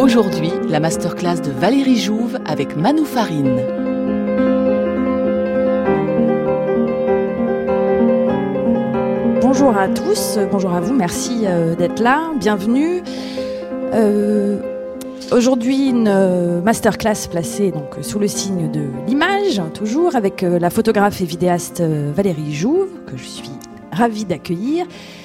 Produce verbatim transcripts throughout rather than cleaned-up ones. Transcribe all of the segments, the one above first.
Aujourd'hui, la masterclass de Valérie Jouve avec Manou Farine. Bonjour à tous, bonjour à vous, merci euh, d'être là, bienvenue. Euh, aujourd'hui, une euh, masterclass placée donc, sous le signe de l'image, toujours, avec euh, la photographe et vidéaste euh, Valérie Jouve, que je suis ravie d'accueillir,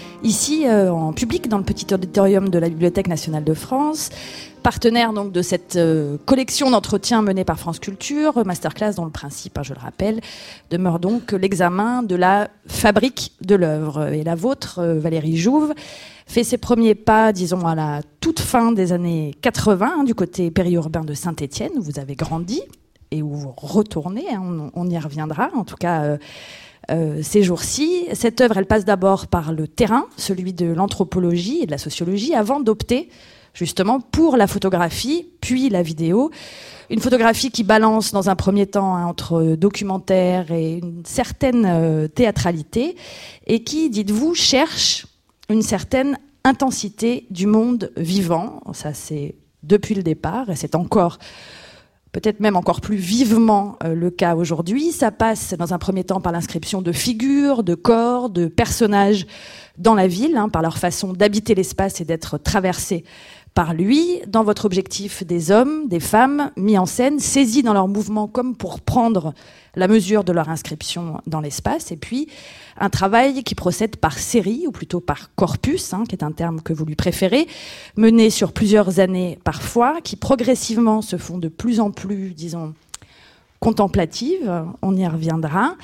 ici euh, en public dans le petit auditorium de la Bibliothèque nationale de France, partenaire donc de cette euh, collection d'entretiens menée par France Culture, masterclass dont le principe, hein, je le rappelle, demeure donc l'examen de la fabrique de l'œuvre. Et la vôtre, euh, Valérie Jouve, fait ses premiers pas, disons, à la toute fin des années quatre-vingts, hein, du côté périurbain de Saint-Étienne, où vous avez grandi et où vous retournez, hein, on, on y reviendra, en tout cas euh, euh, ces jours-ci. Cette œuvre, elle passe d'abord par le terrain, celui de l'anthropologie et de la sociologie, avant d'opter justement pour la photographie, puis la vidéo. Une photographie qui balance dans un premier temps hein, entre documentaire et une certaine euh, théâtralité, et qui, dites-vous, cherche une certaine intensité du monde vivant. Ça, c'est depuis le départ, et c'est encore, peut-être même encore plus vivement euh, le cas aujourd'hui. Ça passe dans un premier temps par l'inscription de figures, de corps, de personnages dans la ville, hein, par leur façon d'habiter l'espace et d'être traversés par lui, dans votre objectif des hommes, des femmes, mis en scène, saisis dans leurs mouvements comme pour prendre la mesure de leur inscription dans l'espace, et puis un travail qui procède par série, ou plutôt par corpus, hein, qui est un terme que vous lui préférez, mené sur plusieurs années parfois, qui progressivement se font de plus en plus, disons, contemplative, on y reviendra,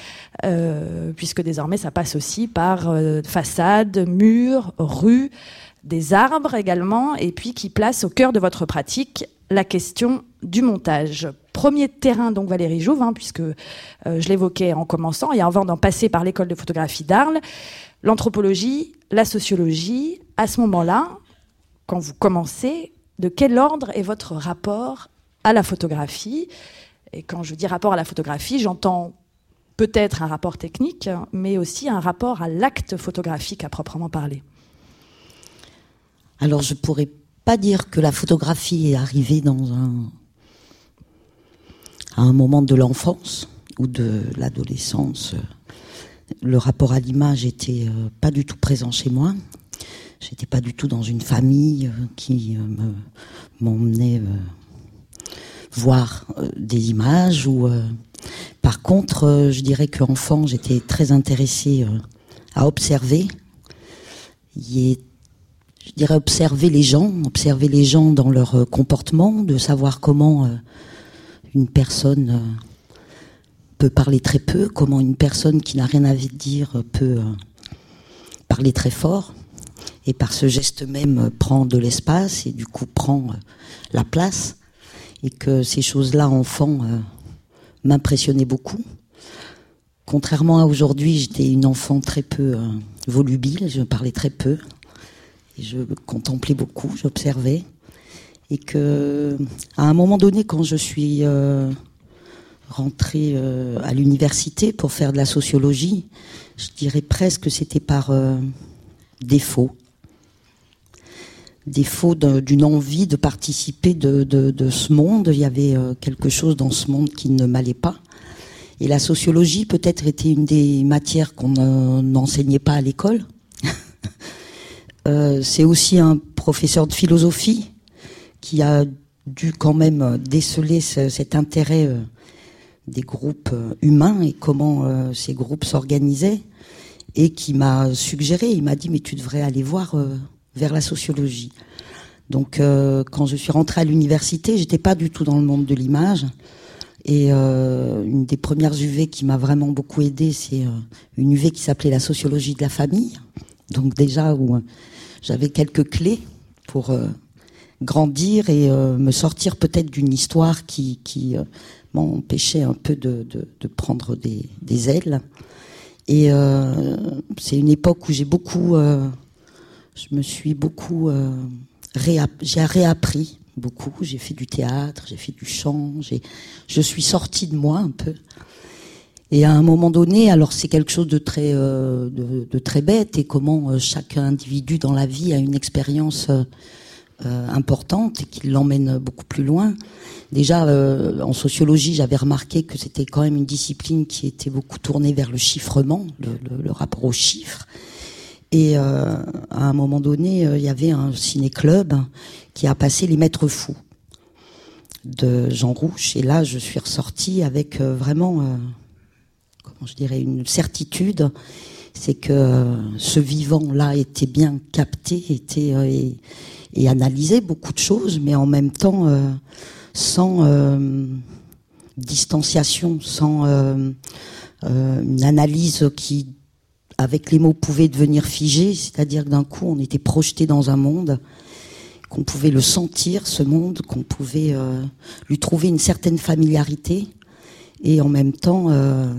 euh, puisque désormais ça passe aussi par euh, façades, murs, rues, des arbres également, et puis qui place au cœur de votre pratique la question du montage. Premier terrain donc Valérie Jouve, hein, puisque euh, je l'évoquais en commençant, et avant d'en passer par l'école de photographie d'Arles, l'anthropologie, la sociologie. À ce moment-là, quand vous commencez, de quel ordre est votre rapport à la photographie ? Et quand je dis rapport à la photographie, j'entends peut-être un rapport technique, mais aussi un rapport à l'acte photographique à proprement parler. Alors, je pourrais pas dire que la photographie est arrivée dans un, à un moment de l'enfance ou de l'adolescence. Le rapport à l'image était euh, pas du tout présent chez moi. J'étais pas du tout dans une famille euh, qui euh, me, m'emmenait euh, voir euh, des images. Ou, euh, par contre, euh, je dirais qu'enfant, j'étais très intéressée euh, à observer. Il est Je dirais observer les gens, observer les gens dans leur comportement, de savoir comment euh, une personne euh, peut parler très peu, comment une personne qui n'a rien à dire peut euh, parler très fort, et par ce geste même euh, prend de l'espace et du coup prend euh, la place, et que ces choses-là, enfant, euh, m'impressionnaient beaucoup. Contrairement à aujourd'hui, j'étais une enfant très peu euh, volubile, je parlais très peu. Et je contemplais beaucoup, j'observais. Et que, à un moment donné, quand je suis euh, rentrée euh, à l'université pour faire de la sociologie, je dirais presque que c'était par euh, défaut. Défaut de, d'une envie de participer de, de, de ce monde. Il y avait euh, quelque chose dans ce monde qui ne m'allait pas. Et la sociologie, peut-être, était une des matières qu'on euh, n'enseignait pas à l'école. Euh, c'est aussi un professeur de philosophie qui a dû quand même déceler ce, cet intérêt euh, des groupes euh, humains et comment euh, ces groupes s'organisaient, et qui m'a suggéré, il m'a dit mais tu devrais aller voir euh, vers la sociologie. Donc euh, quand je suis rentrée à l'université, j'étais pas du tout dans le monde de l'image, et euh, une des premières U V qui m'a vraiment beaucoup aidée, c'est euh, une U V qui s'appelait la sociologie de la famille. Donc déjà où euh, j'avais quelques clés pour euh, grandir et euh, me sortir peut-être d'une histoire qui, qui euh, m'empêchait un peu de, de, de prendre des, des ailes. Et euh, c'est une époque où j'ai beaucoup, euh, je me suis beaucoup, euh, réapp- j'ai réappris beaucoup. J'ai fait du théâtre, j'ai fait du chant, j'ai, je suis sortie de moi un peu. Et à un moment donné, alors c'est quelque chose de très, euh, de, de très bête, et comment euh, chaque individu dans la vie a une expérience euh, euh, importante et qui l'emmène beaucoup plus loin. Déjà, euh, en sociologie, j'avais remarqué que c'était quand même une discipline qui était beaucoup tournée vers le chiffrement, le, le, le rapport aux chiffres. Et euh, à un moment donné, euh, il y avait un ciné-club qui a passé Les Maîtres Fous de Jean Rouch. Et là, je suis ressortie avec euh, vraiment, euh, comment je dirais, une certitude. C'est que euh, ce vivant-là était bien capté, était euh, et, et analysait beaucoup de choses, mais en même temps... Euh, sans euh, distanciation, sans euh, euh, une analyse qui, avec les mots, pouvait devenir figée, c'est-à-dire que d'un coup, on était projeté dans un monde, qu'on pouvait le sentir, ce monde, qu'on pouvait euh, lui trouver une certaine familiarité, et en même temps, euh,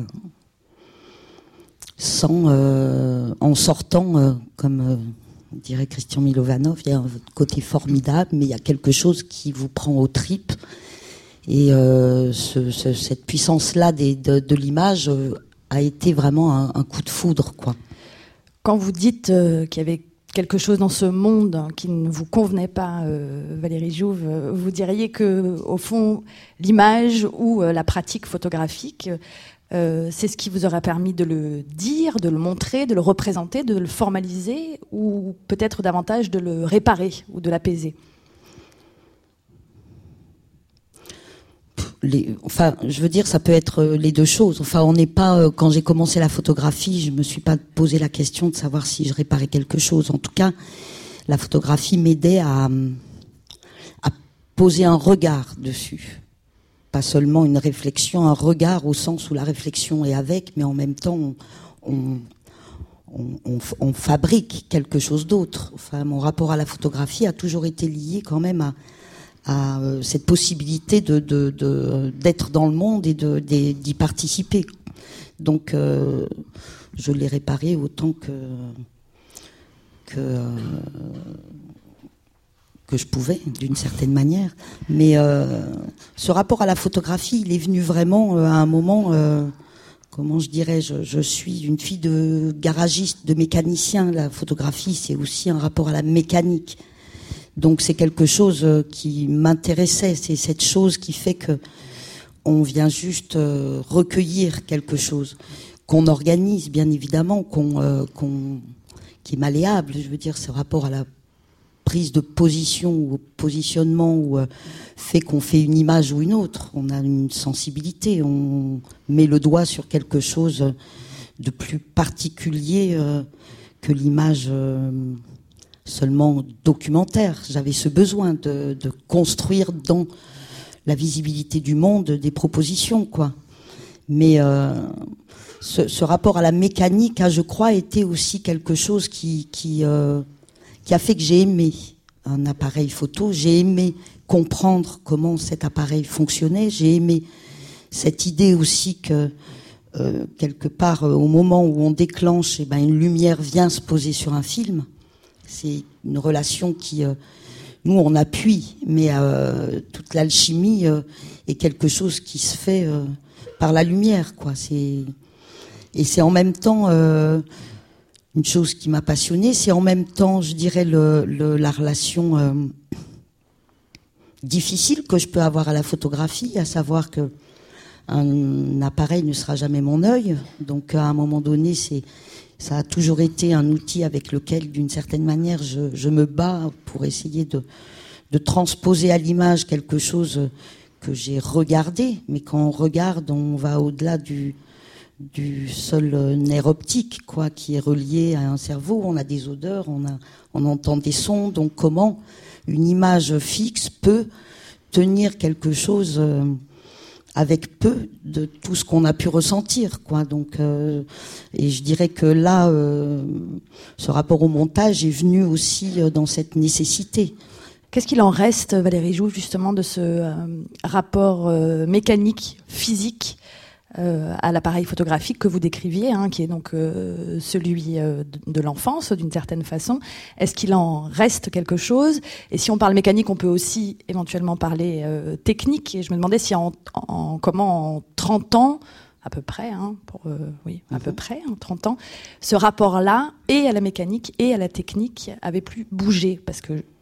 sans, euh, en sortant, euh, comme... Euh, dirait Christian Milovanov, il y a un côté formidable, mais il y a quelque chose qui vous prend aux tripes. Et euh, ce, ce, cette puissance-là des, de, de l'image euh, a été vraiment un, un coup de foudre, quoi. Quand vous dites euh, qu'il y avait quelque chose dans ce monde qui ne vous convenait pas, euh, Valérie Jouve, vous diriez que, au fond, l'image ou euh, la pratique photographique, Euh, c'est ce qui vous aurait permis de le dire, de le montrer, de le représenter, de le formaliser, ou peut-être davantage de le réparer ou de l'apaiser? Les, enfin, je veux dire, ça peut être les deux choses. Enfin, on n'est pas. Quand j'ai commencé la photographie, je me suis pas posé la question de savoir si je réparais quelque chose. En tout cas, la photographie m'aidait à, à poser un regard dessus. Pas seulement une réflexion, un regard au sens où la réflexion est avec, mais en même temps, on, on, on, on fabrique quelque chose d'autre. Enfin, mon rapport à la photographie a toujours été lié quand même à, à cette possibilité de, de, de, d'être dans le monde et de, d'y participer. Donc, euh, je l'ai réparé autant que... que euh, que je pouvais, d'une certaine manière. Mais euh, ce rapport à la photographie, il est venu vraiment euh, à un moment, euh, comment je dirais, je, je suis une fille de garagiste, de mécanicien. La photographie, c'est aussi un rapport à la mécanique. Donc c'est quelque chose euh, qui m'intéressait. C'est cette chose qui fait que on vient juste euh, recueillir quelque chose, qu'on organise, bien évidemment, qu'on, euh, qu'on, qui est malléable. Je veux dire, ce rapport à la prise de position ou positionnement ou euh, fait qu'on fait une image ou une autre. On a une sensibilité, on met le doigt sur quelque chose de plus particulier euh, que l'image euh, seulement documentaire. J'avais ce besoin de, de construire dans la visibilité du monde des propositions, quoi. Mais euh, ce, ce rapport à la mécanique a, je crois, été aussi quelque chose qui... qui euh, qui a fait que j'ai aimé un appareil photo, j'ai aimé comprendre comment cet appareil fonctionnait, j'ai aimé cette idée aussi que euh, quelque part euh, au moment où on déclenche, eh ben, une lumière vient se poser sur un film. C'est une relation qui, euh, nous on appuie, mais euh, toute l'alchimie euh, est quelque chose qui se fait euh, par la lumière, quoi. C'est, et c'est en même temps... Euh, une chose qui m'a passionnée, c'est en même temps, je dirais, le, le, la relation euh, difficile que je peux avoir à la photographie, à savoir que un appareil ne sera jamais mon œil. Donc, à un moment donné, c'est, ça a toujours été un outil avec lequel, d'une certaine manière, je, je me bats pour essayer de, de transposer à l'image quelque chose que j'ai regardé. Mais quand on regarde, on va au-delà du du seul nerf optique, quoi, qui est relié à un cerveau. On a des odeurs, on a, on entend des sons. Donc, comment une image fixe peut tenir quelque chose euh, avec peu de tout ce qu'on a pu ressentir, quoi. Donc, euh, et je dirais que là, euh, ce rapport au montage est venu aussi euh, dans cette nécessité. Qu'est-ce qu'il en reste, Valérie Jouve, justement, de ce euh, rapport euh, mécanique, physique, Euh, à l'appareil photographique que vous décriviez, hein, qui est donc euh, celui euh, de, de l'enfance d'une certaine façon. Est-ce qu'il en reste quelque chose? Et si on parle mécanique, on peut aussi éventuellement parler euh, technique. Et je me demandais si en, en comment en trente ans, à peu près, hein, pour, euh, oui, à mm-hmm. peu près, en trente ans, ce rapport-là, et à la mécanique et à la technique, avait plus bougé. Parce que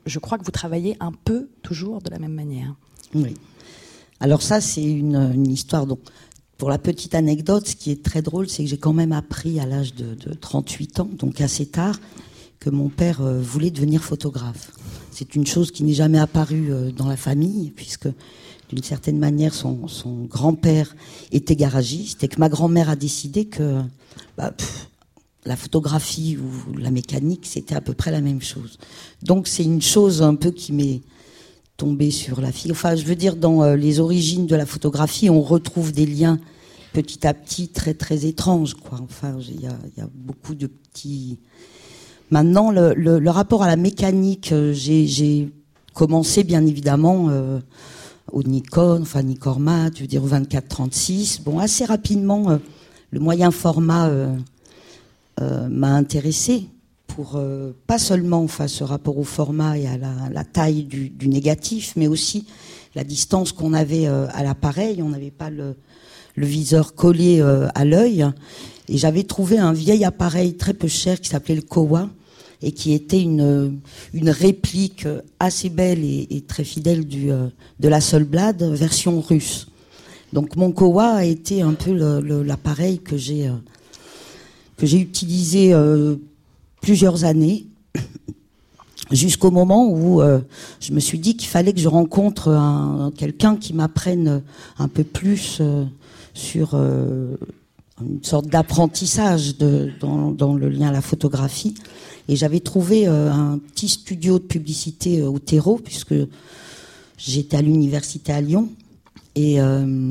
je crois que vous travaillez un peu toujours de la même manière. Oui. Alors ça, c'est une, une histoire. Donc, pour la petite anecdote, ce qui est très drôle, c'est que j'ai quand même appris à l'âge de, de trente-huit ans, donc assez tard, que mon père euh, voulait devenir photographe. C'est une chose qui n'est jamais apparue euh, dans la famille, puisque d'une certaine manière, son, son grand-père était garagiste et que ma grand-mère a décidé que bah, pff, la photographie ou la mécanique, c'était à peu près la même chose. Donc c'est une chose un peu qui m'est tombée sur la figure. Enfin, je veux dire, dans euh, les origines de la photographie, on retrouve des liens petit à petit très très étranges, quoi. Enfin, il y a, y a beaucoup de petits... Maintenant, le, le, le rapport à la mécanique, euh, j'ai, j'ai commencé bien évidemment euh, au Nikon, enfin Nikormat, je veux dire au vingt-quatre trente-six. Bon, assez rapidement, euh, le moyen format euh, euh, m'a intéressé pour euh, pas seulement enfin ce rapport au format et à la, la taille du, du négatif, mais aussi la distance qu'on avait euh, à l'appareil. On n'avait pas le, le viseur collé euh, à l'œil. Et j'avais trouvé un vieil appareil très peu cher qui s'appelait le Kowa et qui était une, une réplique assez belle et, et très fidèle du, euh, de la Hasselblad version russe. Donc mon Kowa a été un peu le, le, l'appareil que j'ai, euh, que j'ai utilisé euh, plusieurs années, jusqu'au moment où euh, je me suis dit qu'il fallait que je rencontre un, quelqu'un qui m'apprenne un peu plus euh, sur... Euh, une sorte d'apprentissage de, dans, dans le lien à la photographie. Et j'avais trouvé euh, un petit studio de publicité euh, au terreau, puisque j'étais à l'université à Lyon. Et euh,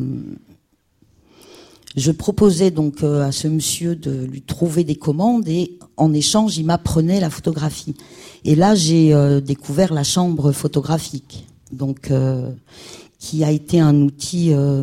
je proposais donc euh, à ce monsieur de lui trouver des commandes, et en échange, il m'apprenait la photographie. Et là, j'ai euh, découvert la chambre photographique, donc euh, qui a été un outil euh,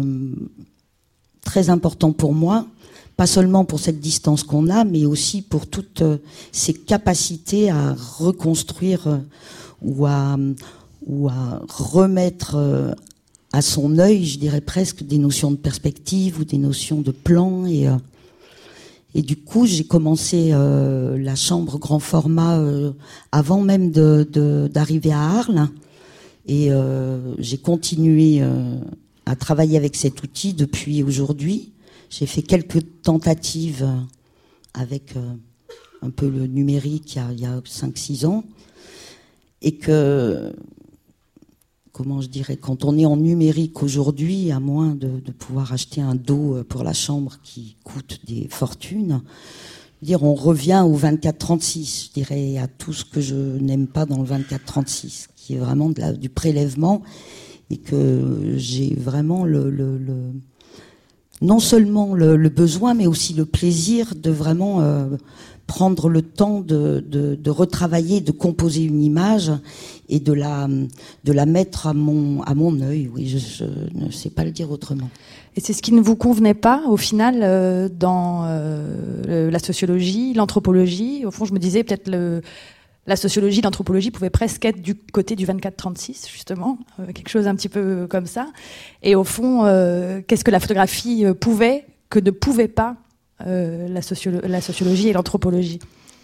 très important pour moi. Pas seulement pour cette distance qu'on a, mais aussi pour toutes euh, ces capacités à reconstruire euh, ou, à, ou à remettre euh, à son œil, je dirais presque, des notions de perspective ou des notions de plan. Et, euh, et du coup, j'ai commencé euh, la chambre grand format euh, avant même de, de, d'arriver à Arles. Et euh, j'ai continué euh, à travailler avec cet outil depuis aujourd'hui. J'ai fait quelques tentatives avec euh, un peu le numérique il y a, il y a cinq six ans. Et que, comment je dirais, quand on est en numérique aujourd'hui, à moins de, de pouvoir acheter un dos pour la chambre qui coûte des fortunes, je veux dire, on revient au vingt-quatre trente-six, je dirais, à tout ce que je n'aime pas dans le vingt-quatre trente-six, qui est vraiment de la, du prélèvement, et que j'ai vraiment le... le, le non seulement le, le besoin, mais aussi le plaisir de vraiment euh, prendre le temps de, de, de retravailler, de composer une image et de la, de la mettre à mon, à mon œil. Oui, je, je ne sais pas le dire autrement. Et c'est ce qui ne vous convenait pas, au final, euh, dans euh, la sociologie, l'anthropologie. Au fond, je me disais peut-être le... La sociologie, l'anthropologie pouvaient presque être du côté du vingt-quatre trente-six, justement, euh, quelque chose un petit peu comme ça. Et au fond, euh, qu'est-ce que la photographie euh, pouvait, que ne pouvait pas euh, la, sociolo- la sociologie et l'anthropologie?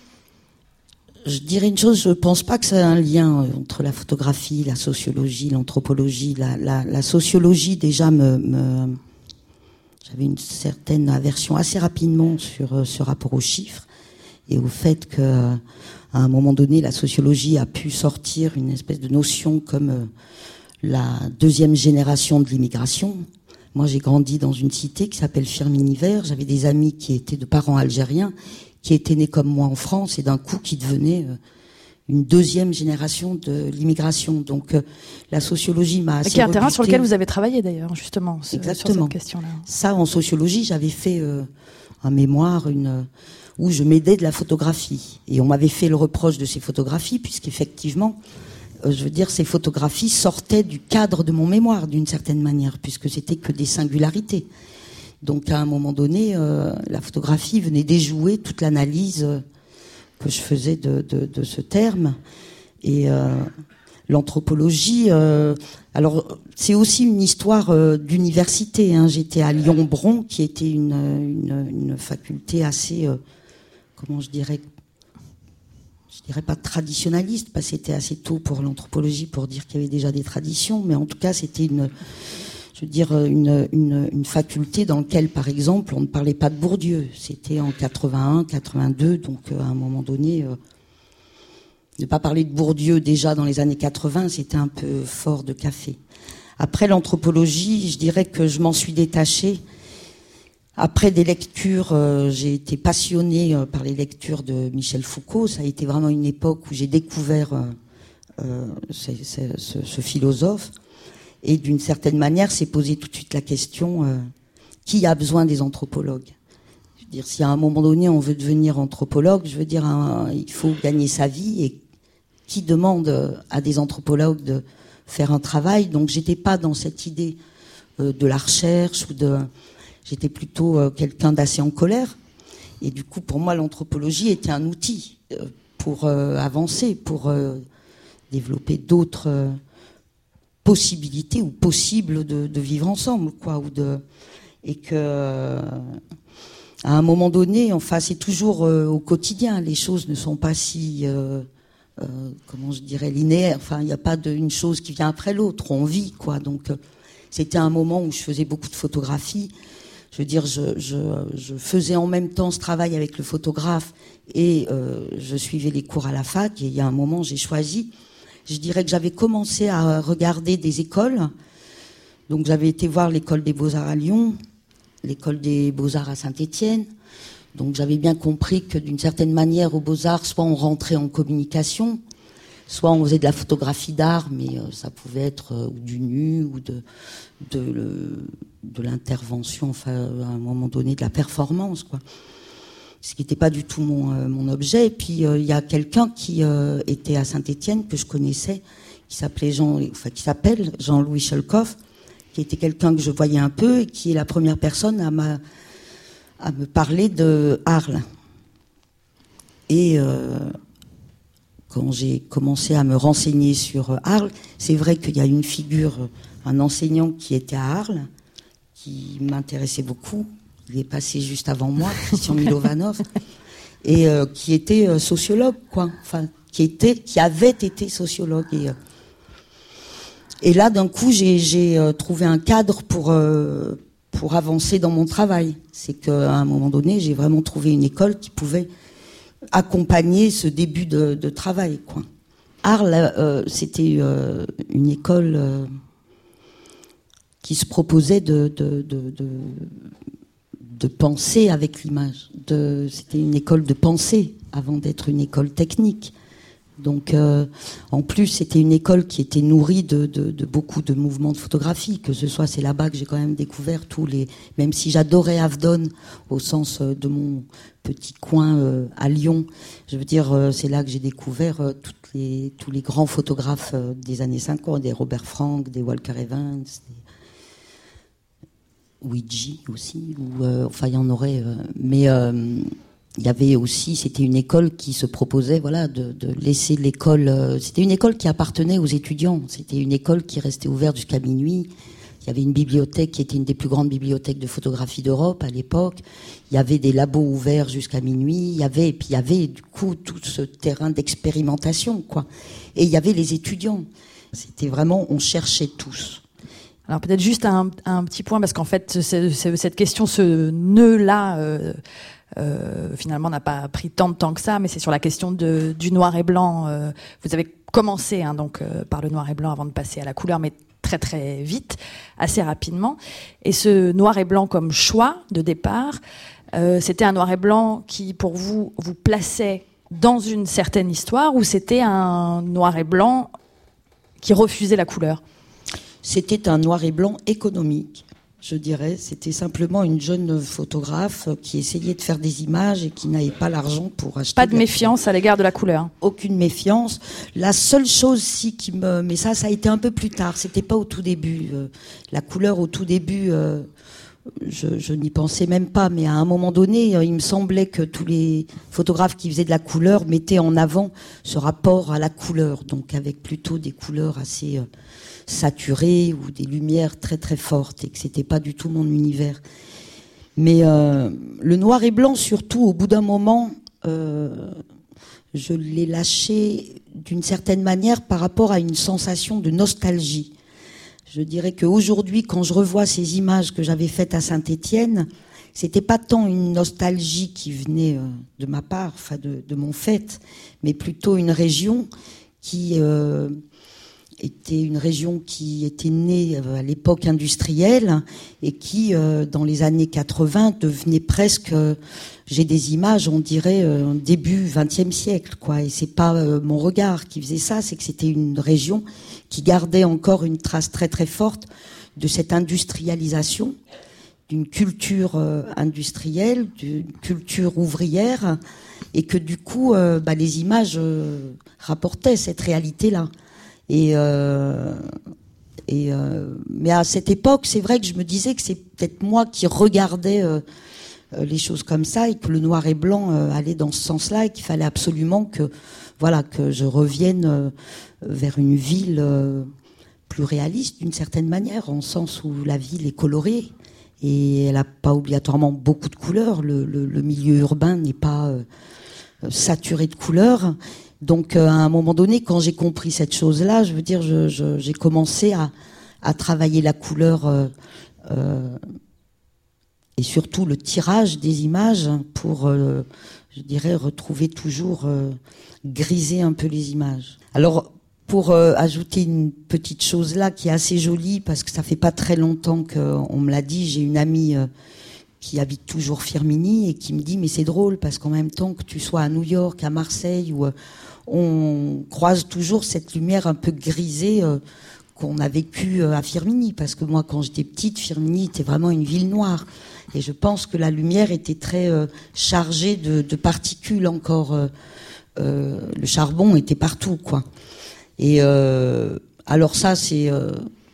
Je dirais une chose, je ne pense pas que ça ait un lien entre la photographie, la sociologie, l'anthropologie. La, la, la sociologie, déjà, me, me... j'avais une certaine aversion assez rapidement sur euh, ce rapport aux chiffres et au fait que... Euh, à un moment donné, la sociologie a pu sortir une espèce de notion comme euh, la deuxième génération de l'immigration. Moi, j'ai grandi dans une cité qui s'appelle Firminy-Vert. J'avais des amis qui étaient de parents algériens, qui étaient nés comme moi en France, et d'un coup, qui devenaient euh, une deuxième génération de l'immigration. Donc, euh, la sociologie m'a assez qui est un terrain rebutée. sur lequel vous avez travaillé, d'ailleurs, justement, ce, Exactement. sur cette question-là. Ça, en sociologie, j'avais fait euh, un mémoire, une... où je m'aidais de la photographie. Et on m'avait fait le reproche de ces photographies, puisqu'effectivement, euh, je veux dire, ces photographies sortaient du cadre de mon mémoire, d'une certaine manière, puisque c'était que des singularités. Donc, à un moment donné, euh, la photographie venait déjouer toute l'analyse euh, que je faisais de, de, de ce terme. Et euh, l'anthropologie... Euh, alors, c'est aussi une histoire euh, d'université. Hein. J'étais à Lyon-Bron, qui était une, une, une faculté assez... Euh, comment je dirais, je dirais pas traditionnaliste, parce que c'était assez tôt pour l'anthropologie pour dire qu'il y avait déjà des traditions, mais en tout cas c'était une, je veux dire une, une, une faculté dans laquelle, par exemple, on ne parlait pas de Bourdieu. C'était en quatre-vingt-un, quatre-vingt-deux, donc à un moment donné, euh, ne pas parler de Bourdieu déjà dans les années quatre-vingts, c'était un peu fort de café. Après l'anthropologie, je dirais que je m'en suis détachée. Après des lectures, euh, j'ai été passionnée euh, par les lectures de Michel Foucault. Ça a été vraiment une époque où j'ai découvert euh, euh, c'est, c'est, ce, ce philosophe. Et d'une certaine manière, s'est posé tout de suite la question euh, qui a besoin des anthropologues ? Je veux dire, si à un moment donné on veut devenir anthropologue, je veux dire, un, il faut gagner sa vie. Et qui demande à des anthropologues de faire un travail ? Donc, j'étais pas dans cette idée euh, de la recherche ou de J'étais plutôt euh, quelqu'un d'assez en colère. Et du coup, pour moi, l'anthropologie était un outil euh, pour euh, avancer, pour euh, développer d'autres euh, possibilités ou possibles de, de vivre ensemble, quoi. Ou de, et que, euh, à un moment donné, enfin, c'est toujours euh, au quotidien. Les choses ne sont pas si, euh, euh, comment je dirais, linéaires. Enfin, il n'y a pas de, une chose qui vient après l'autre. On vit, quoi. Donc, euh, c'était un moment où je faisais beaucoup de photographies. Je veux dire, je, je, je faisais en même temps ce travail avec le photographe et euh, je suivais les cours à la fac. Et il y a un moment, j'ai choisi, je dirais que j'avais commencé à regarder des écoles. Donc j'avais été voir l'école des Beaux-Arts à Lyon, l'école des Beaux-Arts à Saint-Étienne. Donc j'avais bien compris que d'une certaine manière, aux Beaux-Arts, soit on rentrait en communication, soit on faisait de la photographie d'art, mais euh, ça pouvait être euh, ou du nu ou de, de, le, de l'intervention, enfin, à un moment donné, de la performance, quoi. Ce qui n'était pas du tout mon, euh, mon objet. Et puis, il euh, y a quelqu'un qui euh, était à Saint-Étienne, que je connaissais, qui s'appelait Jean, enfin, qui s'appelle Jean-Louis Chelkoff, qui était quelqu'un que je voyais un peu et qui est la première personne à, ma, à me parler de Arles. Et euh, quand j'ai commencé à me renseigner sur Arles, c'est vrai qu'il y a une figure, un enseignant qui était à Arles, qui m'intéressait beaucoup. Il est passé juste avant moi, Christian Milovanov, et euh, qui était euh, sociologue, quoi. Enfin, qui était, qui avait été sociologue. Et, euh, et là, d'un coup, j'ai, j'ai euh, trouvé un cadre pour euh, pour avancer dans mon travail. C'est qu'à un moment donné, j'ai vraiment trouvé une école qui pouvait accompagner ce début de, de travail, quoi. Arles, euh, c'était euh, une école euh, qui se proposait de, de, de, de, de penser avec l'image. De, c'était une école de pensée avant d'être une école technique. Donc, euh, en plus, c'était une école qui était nourrie de, de, de beaucoup de mouvements de photographie. Que ce soit, c'est là-bas que j'ai quand même découvert tous les. Même si j'adorais Avdon au sens de mon petit coin euh, à Lyon, je veux dire, euh, c'est là que j'ai découvert euh, toutes les, tous les grands photographes euh, des années cinquante, des Robert Frank, des Walker Evans, des Ouija aussi. Ou, euh, enfin, il y en aurait. Euh, mais euh, il y avait aussi, c'était une école qui se proposait, voilà, de, de laisser l'école. Euh, c'était une école qui appartenait aux étudiants. C'était une école qui restait ouverte jusqu'à minuit. Il y avait une bibliothèque qui était une des plus grandes bibliothèques de photographie d'Europe à l'époque. Il y avait des labos ouverts jusqu'à minuit. Il y avait, et puis il y avait du coup tout ce terrain d'expérimentation, quoi. Et il y avait les étudiants. C'était vraiment, on cherchait tous. Alors peut-être juste un, un petit point, parce qu'en fait, c'est, c'est, cette question, ce nœud-là, euh, euh, finalement, n'a pas pris tant de temps que ça, mais c'est sur la question de, du noir et blanc. Euh, vous avez commencé hein, donc euh, par le noir et blanc avant de passer à la couleur, mais très très vite, assez rapidement. Et ce noir et blanc comme choix de départ, euh, c'était un noir et blanc qui, pour vous, vous plaçait dans une certaine histoire, ou c'était un noir et blanc qui refusait la couleur ? C'était un noir et blanc économique, je dirais. C'était simplement une jeune photographe qui essayait de faire des images et qui n'avait pas l'argent pour acheter. Pas de méfiance à l'égard de la couleur. Aucune méfiance. La seule chose, si qui me, mais ça, ça a été un peu plus tard. C'était pas au tout début. Euh, la couleur au tout début, euh, je, je n'y pensais même pas. Mais à un moment donné, euh, il me semblait que tous les photographes qui faisaient de la couleur mettaient en avant ce rapport à la couleur, donc avec plutôt des couleurs assez euh, saturées ou des lumières très très fortes, et que c'était pas du tout mon univers. Mais euh, le noir et blanc, surtout, au bout d'un moment, euh, je l'ai lâché d'une certaine manière par rapport à une sensation de nostalgie. Je dirais qu'aujourd'hui, quand je revois ces images que j'avais faites à Saint-Étienne, c'était pas tant une nostalgie qui venait euh, de ma part, enfin de, de mon fait, mais plutôt une région qui euh, était une région qui était née à l'époque industrielle et qui, euh, dans les années quatre-vingts, devenait presque... Euh, j'ai des images, on dirait, euh, début vingtième siècle, quoi. Et c'est pas euh, mon regard qui faisait ça, c'est que c'était une région qui gardait encore une trace très très forte de cette industrialisation, d'une culture euh, industrielle, d'une culture ouvrière, et que du coup, euh, bah, les images euh, rapportaient cette réalité-là. Et, euh, et euh, mais à cette époque, c'est vrai que je me disais que c'est peut-être moi qui regardais euh, les choses comme ça, et que le noir et blanc euh, allait dans ce sens-là, et qu'il fallait absolument que, voilà, que je revienne euh, vers une ville euh, plus réaliste d'une certaine manière, en sens où la ville est colorée et elle n'a pas obligatoirement beaucoup de couleurs. Le, le, le milieu urbain n'est pas euh, saturé de couleurs. Donc, euh, à un moment donné, quand j'ai compris cette chose-là, je veux dire, je, je, j'ai commencé à, à travailler la couleur euh, euh, et surtout le tirage des images pour, euh, je dirais, retrouver toujours, euh, griser un peu les images. Alors, pour euh, ajouter une petite chose là qui est assez jolie, parce que ça fait pas très longtemps qu'on me l'a dit, j'ai une amie euh, qui habite toujours Firminy et qui me dit, mais c'est drôle parce qu'en même temps que tu sois à New York, à Marseille, où euh, on croise toujours cette lumière un peu grisée euh, qu'on a vécue euh, à Firminy, parce que moi quand j'étais petite, Firminy était vraiment une ville noire, et je pense que la lumière était très euh, chargée de, de particules encore, euh, euh, le charbon était partout, quoi. Et euh, alors ça, c'est euh,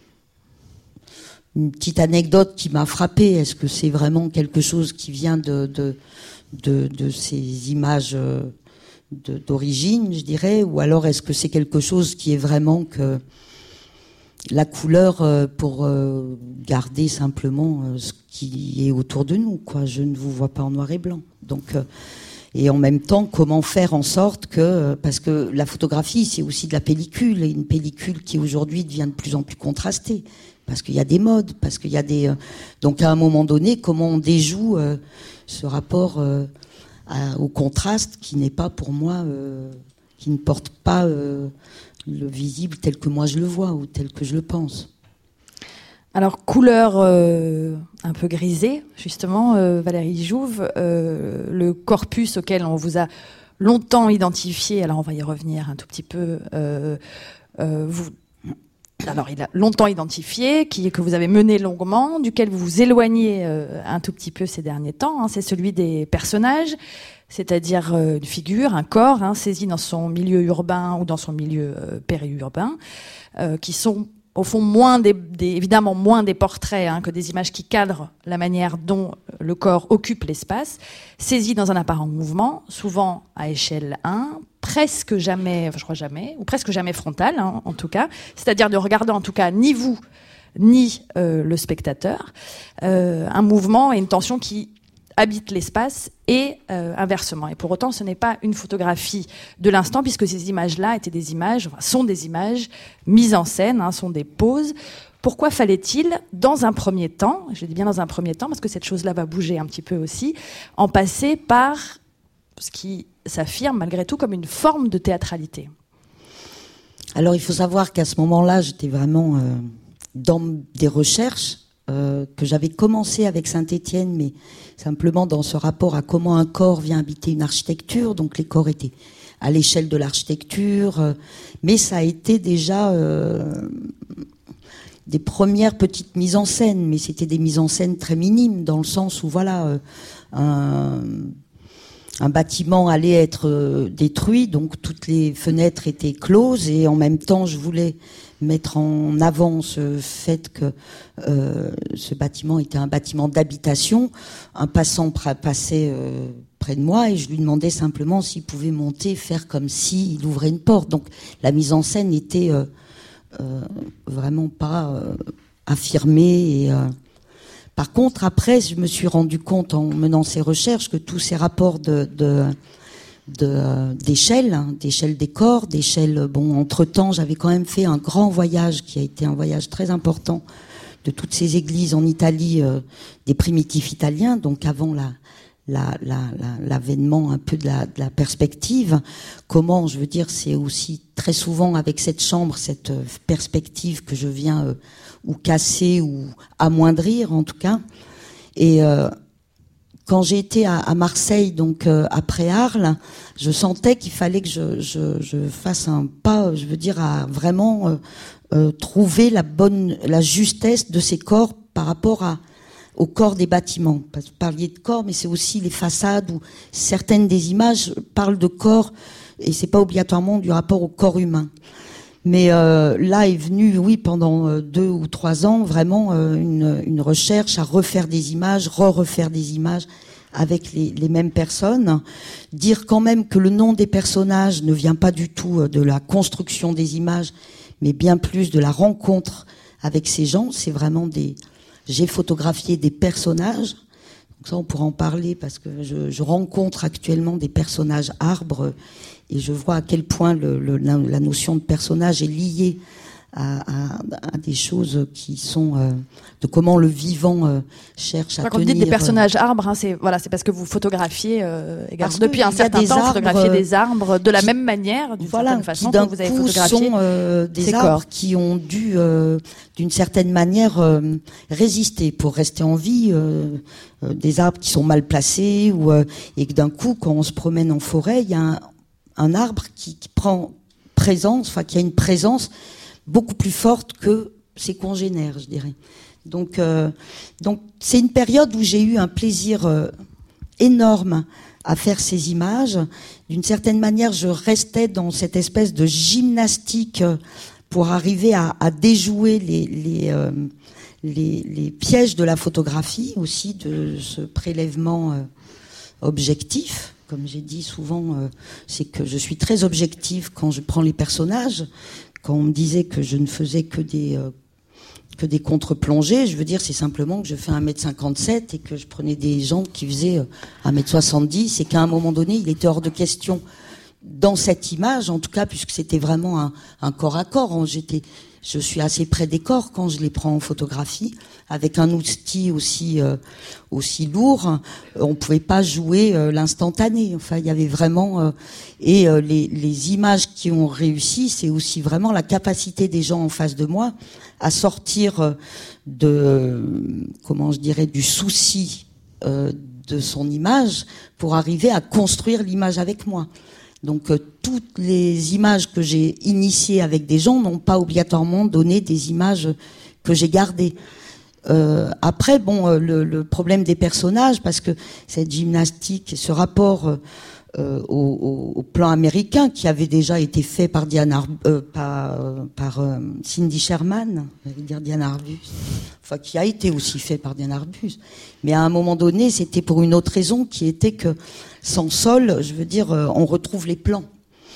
une petite anecdote qui m'a frappée. Est-ce que c'est vraiment quelque chose qui vient de, de, de, de ces images de, d'origine, je dirais, ou alors est-ce que c'est quelque chose qui est vraiment que la couleur pour garder simplement ce qui est autour de nous, quoi. Je ne vous vois pas en noir et blanc. Donc... Et en même temps, comment faire en sorte que... Parce que la photographie, c'est aussi de la pellicule, et une pellicule qui aujourd'hui devient de plus en plus contrastée, parce qu'il y a des modes, parce qu'il y a des... Donc à un moment donné, comment on déjoue euh, ce rapport euh, à, au contraste qui n'est pas pour moi... Euh, qui ne porte pas euh, le visible tel que moi je le vois, ou tel que je le pense. Alors, couleur euh, un peu grisée, justement, euh, Valérie Jouve, euh, le corpus auquel on vous a longtemps identifié, alors on va y revenir un tout petit peu, euh, euh, vous, alors il a longtemps identifié, qui, que vous avez mené longuement, duquel vous vous éloignez euh, un tout petit peu ces derniers temps, hein, c'est celui des personnages, c'est-à-dire euh, une figure, un corps, hein, saisi dans son milieu urbain ou dans son milieu euh, périurbain, euh, qui sont au fond, moins des, des, évidemment moins des portraits hein, que des images qui cadrent la manière dont le corps occupe l'espace, saisi dans un apparent mouvement, souvent à échelle un, presque jamais, enfin, je crois jamais, ou presque jamais frontal, hein, en tout cas, c'est-à-dire de regarder en tout cas ni vous, ni euh, le spectateur, euh, un mouvement et une tension qui habite l'espace et euh, inversement. Et pour autant, ce n'est pas une photographie de l'instant, puisque ces images-là étaient des images, enfin, sont des images mises en scène, hein, sont des poses. Pourquoi fallait-il, dans un premier temps, je dis bien dans un premier temps, parce que cette chose-là va bouger un petit peu aussi, en passer par ce qui s'affirme malgré tout comme une forme de théâtralité? Alors, il faut savoir qu'à ce moment-là, j'étais vraiment euh, dans des recherches euh, que j'avais commencé avec Saint-Étienne, mais simplement dans ce rapport à comment un corps vient habiter une architecture. Donc les corps étaient à l'échelle de l'architecture, euh, mais ça a été déjà euh, des premières petites mises en scène, mais c'était des mises en scène très minimes, dans le sens où voilà, euh, un, un bâtiment allait être euh, détruit, donc toutes les fenêtres étaient closes, et en même temps je voulais mettre en avant ce fait que euh, ce bâtiment était un bâtiment d'habitation. Un passant passait euh, près de moi et je lui demandais simplement s'il pouvait monter, faire comme s'il ouvrait une porte. Donc la mise en scène était euh, euh, vraiment pas euh, affirmée. Et, euh... Par contre, après, je me suis rendu compte en menant ces recherches que tous ces rapports de, de de euh, d'échelle, hein, d'échelle des corps, d'échelle. Bon, entre temps, j'avais quand même fait un grand voyage qui a été un voyage très important de toutes ces églises en Italie, euh, des primitifs italiens, donc avant la La, la, la, l'avènement un peu de la, de la perspective. Comment, je veux dire, c'est aussi très souvent avec cette chambre, cette perspective que je viens euh, ou casser ou amoindrir en tout cas. Et euh, quand j'ai été à, à Marseille, donc euh, après Arles, je sentais qu'il fallait que je, je, je fasse un pas, je veux dire, à vraiment euh, euh, trouver la bonne, la justesse de ces corps par rapport à au corps des bâtiments. Vous parliez de corps, mais c'est aussi les façades où certaines des images parlent de corps et c'est pas obligatoirement du rapport au corps humain. Mais euh, là est venu, oui, pendant deux ou trois ans, vraiment euh, une, une recherche à refaire des images, re-refaire des images avec les, les mêmes personnes. Dire quand même que le nom des personnages ne vient pas du tout de la construction des images, mais bien plus de la rencontre avec ces gens. C'est vraiment des... J'ai photographié des personnages, donc ça on pourra en parler parce que je, je rencontre actuellement des personnages arbres et je vois à quel point le, le, la, la notion de personnage est liée à, à, à des choses qui sont euh, de comment le vivant euh, cherche à Quand tenir. vous dites des personnages arbres, hein, c'est voilà, c'est parce que vous photographiez euh, également depuis un certain temps, vous photographiez des arbres de la qui, même manière, d'une voilà, certaine façon, qui d'un que vous avez coup photographié sont euh, des arbres corps. qui ont dû, euh, d'une certaine manière, euh, résister pour rester en vie. Euh, euh, des arbres qui sont mal placés ou euh, et que d'un coup, quand on se promène en forêt, il y a un, un arbre qui, qui prend présence, enfin qui a une présence beaucoup plus forte que ses congénères, je dirais. Donc, euh, donc c'est une période où j'ai eu un plaisir euh, énorme à faire ces images. D'une certaine manière, je restais dans cette espèce de gymnastique pour arriver à, à déjouer les, les, euh, les, les pièges de la photographie, aussi de ce prélèvement euh, objectif. Comme j'ai dit souvent, euh, c'est que je suis très objective quand je prends les personnages. Quand on me disait que je ne faisais que des euh, que des contre-plongées, je veux dire, c'est simplement que je fais un mètre cinquante-sept et que je prenais des gens qui faisaient un mètre soixante-dix et qu'à un moment donné, il était hors de question dans cette image, en tout cas, puisque c'était vraiment un, un corps à corps. Hein, j'étais, je suis assez près des corps quand je les prends en photographie, avec un outil aussi euh, aussi lourd. On pouvait pas jouer euh, l'instantané. Enfin, il y avait vraiment euh, et euh, les, les images qui ont réussi, c'est aussi vraiment la capacité des gens en face de moi à sortir de comment je dirais du souci euh, de son image pour arriver à construire l'image avec moi. Donc euh, toutes les images que j'ai initiées avec des gens n'ont pas obligatoirement donné des images que j'ai gardées. Euh, après, bon, euh, le, le problème des personnages, parce que cette gymnastique, ce rapport euh, euh, au, au, au plan américain qui avait déjà été fait par Diane Ar- euh, par, euh, par euh, Cindy Sherman, je vais dire Diane Arbus, enfin qui a été aussi fait par Diane Arbus, mais à un moment donné, c'était pour une autre raison qui était que sans sol, je veux dire, euh, on retrouve les plans.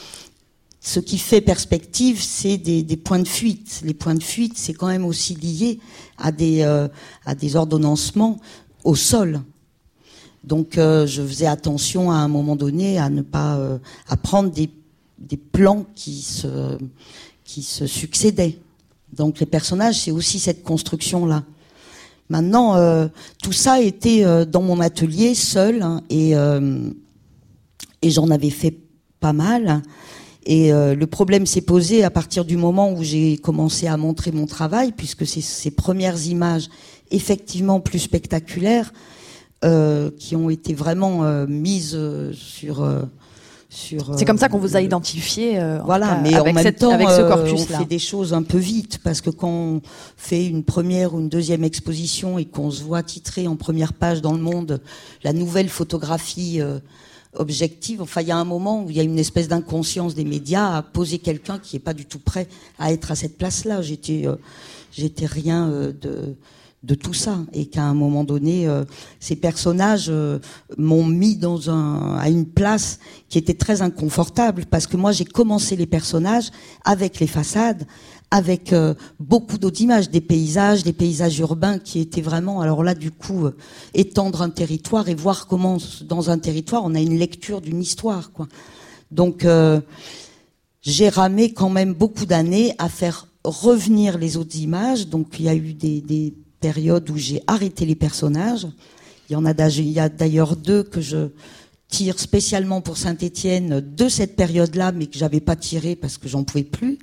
Ce qui fait perspective, c'est des, des points de fuite. Les points de fuite, c'est quand même aussi lié à des, euh, à des ordonnancements au sol. Donc, euh, je faisais attention à un moment donné à ne pas, euh, à prendre des, des plans qui se, qui se succédaient. Donc, les personnages, c'est aussi cette construction-là. Maintenant, euh, tout ça était euh, dans mon atelier seul, hein, et, euh, et j'en avais fait pas mal. Et euh, le problème s'est posé à partir du moment où j'ai commencé à montrer mon travail, puisque c'est ces premières images effectivement plus spectaculaires euh, qui ont été vraiment euh, mises euh, sur... Euh, sur. C'est comme ça qu'on vous a identifié. Euh, en voilà, cas, mais avec en même cette, temps, avec ce euh, corpus-là. on fait des choses un peu vite, parce que quand on fait une première ou une deuxième exposition et qu'on se voit titrer en première page dans Le Monde la nouvelle photographie euh, objective, enfin, il y a un moment où il y a une espèce d'inconscience des médias à poser quelqu'un qui est pas du tout prêt à être à cette place-là. J'étais, euh, j'étais rien euh, de de tout ça, et qu'à un moment donné, euh, ces personnages euh, m'ont mis dans un, à une place qui était très inconfortable, parce que moi j'ai commencé les personnages avec les façades, avec euh, beaucoup d'autres images, des paysages, des paysages urbains qui étaient vraiment, alors là du coup, euh, étendre un territoire et voir comment dans un territoire on a une lecture d'une histoire, quoi. Donc euh, j'ai ramé quand même beaucoup d'années à faire revenir les autres images, donc il y a eu des, des période où j'ai arrêté les personnages. Il y en a, il y a d'ailleurs deux que je tire spécialement pour Saint-Étienne de cette période-là, mais que j'avais pas tiré parce que j'en pouvais plus.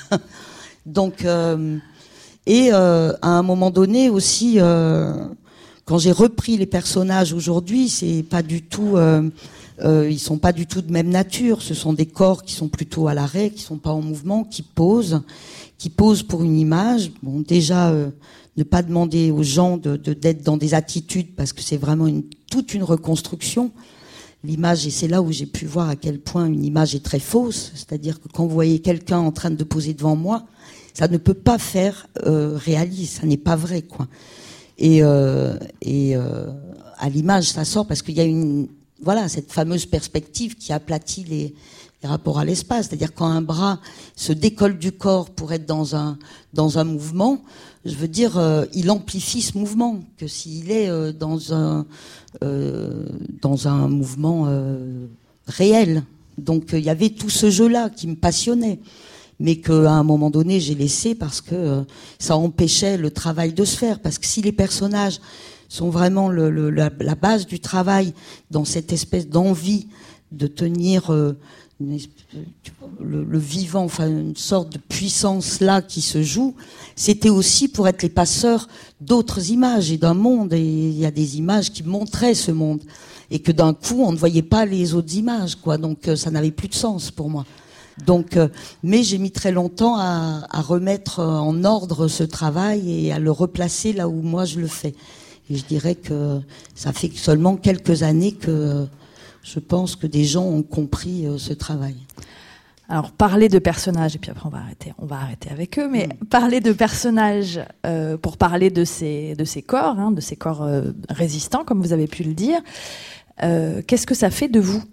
Donc, euh, et euh, à un moment donné aussi, euh, quand j'ai repris les personnages aujourd'hui, c'est pas du tout, euh, euh, ils sont pas du tout de même nature. Ce sont des corps qui sont plutôt à l'arrêt, qui sont pas en mouvement, qui posent, qui posent pour une image. Bon, déjà. Euh, ne pas demander aux gens de, de, d'être dans des attitudes, parce que c'est vraiment une, toute une reconstruction. L'image, et c'est là où j'ai pu voir à quel point une image est très fausse, c'est-à-dire que quand vous voyez quelqu'un en train de poser devant moi, ça ne peut pas faire euh, réaliste, ça n'est pas vrai, quoi. Et, euh, et euh, à l'image, ça sort parce qu'il y a une, voilà, cette fameuse perspective qui aplatit les, les rapports à l'espace, c'est-à-dire quand un bras se décolle du corps pour être dans un dans un mouvement, je veux dire, euh, il amplifie ce mouvement que s'il est euh, dans un euh, dans un mouvement euh, réel. Donc il euh, y avait tout ce jeu-là qui me passionnait, mais qu'à un moment donné j'ai laissé parce que euh, ça empêchait le travail de se faire. Parce que si les personnages sont vraiment le, le, la, la base du travail, dans cette espèce d'envie de tenir euh, une espèce, le, le vivant, enfin une sorte de puissance là qui se joue, c'était aussi pour être les passeurs d'autres images et d'un monde. Et il y a des images qui montraient ce monde, et que d'un coup on ne voyait pas les autres images, quoi. Donc euh, ça n'avait plus de sens pour moi. Donc, euh, mais j'ai mis très longtemps à, à remettre en ordre ce travail et à le replacer là où moi je le fais. Et je dirais que ça fait seulement quelques années que je pense que des gens ont compris euh, ce travail. Alors, parler de personnages, et puis après on va arrêter, on va arrêter avec eux, mais mmh. parler de personnages euh, pour parler de ces, de ces corps, hein, de ces corps euh, résistants, comme vous avez pu le dire, euh, qu'est-ce que ça fait de vous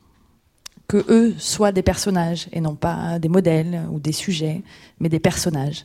que eux soient des personnages et non pas des modèles ou des sujets, mais des personnages?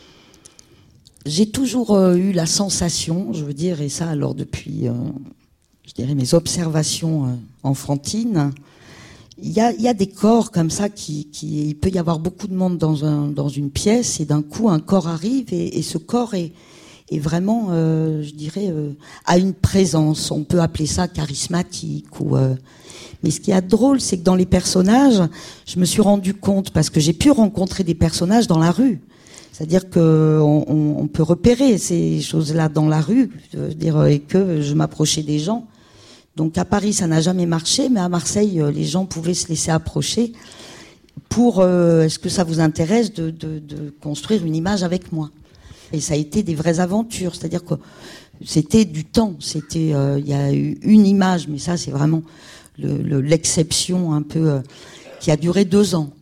J'ai toujours euh, eu la sensation, je veux dire, et ça alors depuis, euh, je dirais, mes observations euh, enfantines, il y a, il y a des corps comme ça qui, qui, il peut y avoir beaucoup de monde dans un, dans une pièce, et d'un coup un corps arrive, et, et ce corps est, est vraiment, euh, je dirais, euh, a une présence. On peut appeler ça charismatique ou. Euh, mais ce qui est drôle, c'est que dans les personnages, je me suis rendu compte, parce que j'ai pu rencontrer des personnages dans la rue. C'est-à-dire que on, on peut repérer ces choses-là dans la rue, je veux dire, et que je m'approchais des gens. Donc à Paris, ça n'a jamais marché, mais à Marseille, les gens pouvaient se laisser approcher pour euh, est-ce que ça vous intéresse de, de, de construire une image avec moi? Et ça a été des vraies aventures, c'est-à-dire que c'était du temps. C'était, euh, il y a eu une image, mais ça c'est vraiment le, le, l'exception un peu euh, qui a duré deux ans.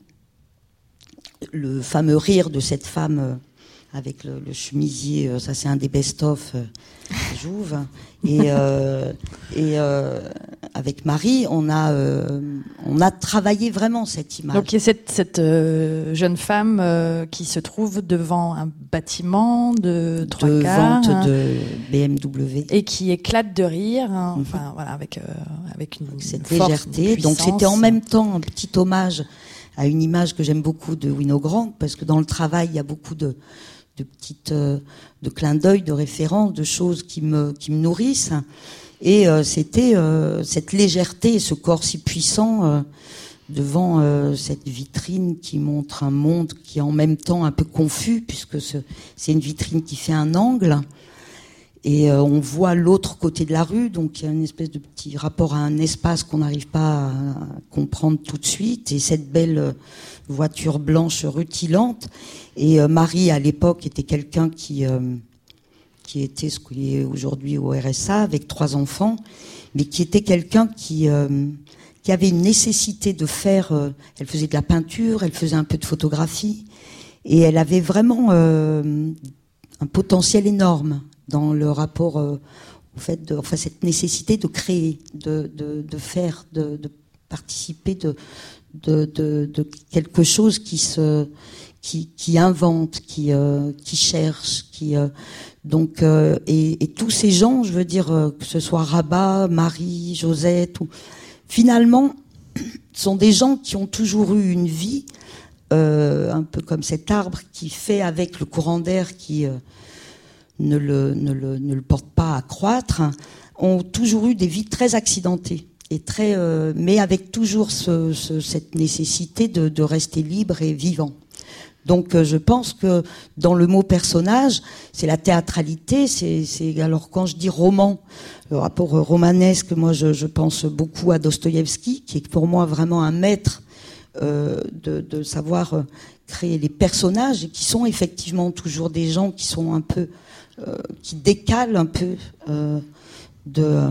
Le fameux rire de cette femme euh, avec le, le chemisier, euh, ça c'est un des best-of euh, Jouve. Et, euh, et euh, avec Marie, on a, euh, on a travaillé vraiment cette image. Donc il y a cette, cette euh, jeune femme euh, qui se trouve devant un bâtiment de trois de quarts, vente hein, de B M W et qui éclate de rire, hein, mm-hmm. enfin voilà, avec euh, avec une cette force, légèreté. une Donc c'était en même temps un petit hommage à une image que j'aime beaucoup de Winogrand Grant, parce que dans le travail il y a beaucoup de de petites euh, de clins d'œil, de références, de choses qui me qui me nourrissent. Et euh, c'était euh, cette légèreté et ce corps si puissant euh, devant euh, cette vitrine qui montre un monde qui est en même temps un peu confus, puisque ce, c'est une vitrine qui fait un angle. Et euh, on voit l'autre côté de la rue, donc il y a une espèce de petit rapport à un espace qu'on n'arrive pas à comprendre tout de suite. Et cette belle voiture blanche rutilante. Et euh, Marie, à l'époque, était quelqu'un qui euh, qui était ce qui est aujourd'hui au R S A, avec trois enfants, mais qui était quelqu'un qui euh, qui avait une nécessité de faire. Euh, elle faisait de la peinture, elle faisait un peu de photographie, et elle avait vraiment euh, un potentiel énorme. dans le rapport euh, au fait de, enfin cette nécessité de créer, de de, de faire, de, de participer de de, de de quelque chose qui se qui qui invente, qui euh, qui cherche, qui euh, donc euh, et, et tous ces gens, je veux dire euh, que ce soit Rabat, Marie, Josette, ou, finalement sont des gens qui ont toujours eu une vie euh, un peu comme cet arbre qui fait avec le courant d'air qui euh, ne le ne le ne le porte pas à croître, hein, ont toujours eu des vies très accidentées et très euh, mais avec toujours ce, ce, cette nécessité de, de rester libre et vivant. Donc euh, je pense que dans le mot personnage, c'est la théâtralité, c'est, c'est alors quand je dis roman, le rapport romanesque, moi je, je pense beaucoup à Dostoïevski, qui est pour moi vraiment un maître euh, de, de savoir créer les personnages, et qui sont effectivement toujours des gens qui sont un peu, euh, qui décalent un peu euh, de... Euh,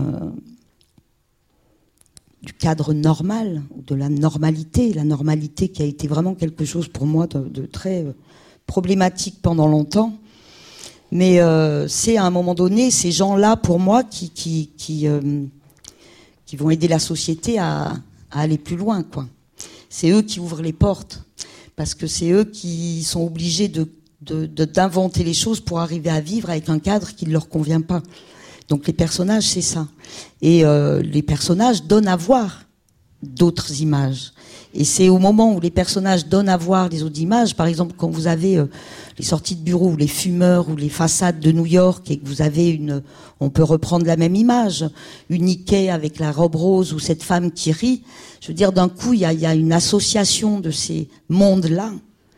du cadre normal, de la normalité, la normalité qui a été vraiment quelque chose pour moi de, de très problématique pendant longtemps. Mais euh, c'est à un moment donné ces gens-là, pour moi, qui qui qui, euh, qui vont aider la société à, à aller plus loin, quoi. C'est eux qui ouvrent les portes, parce que c'est eux qui sont obligés de, de, de d'inventer les choses pour arriver à vivre avec un cadre qui ne leur convient pas. Donc les personnages, c'est ça. Et euh, les personnages donnent à voir d'autres images. Et c'est au moment où les personnages donnent à voir les autres images, par exemple quand vous avez euh, les sorties de bureau, ou les fumeurs, ou les façades de New York, et que vous avez une... On peut reprendre la même image, une Ikea avec la robe rose, ou cette femme qui rit. Je veux dire, d'un coup, il y a, y a une association de ces mondes-là.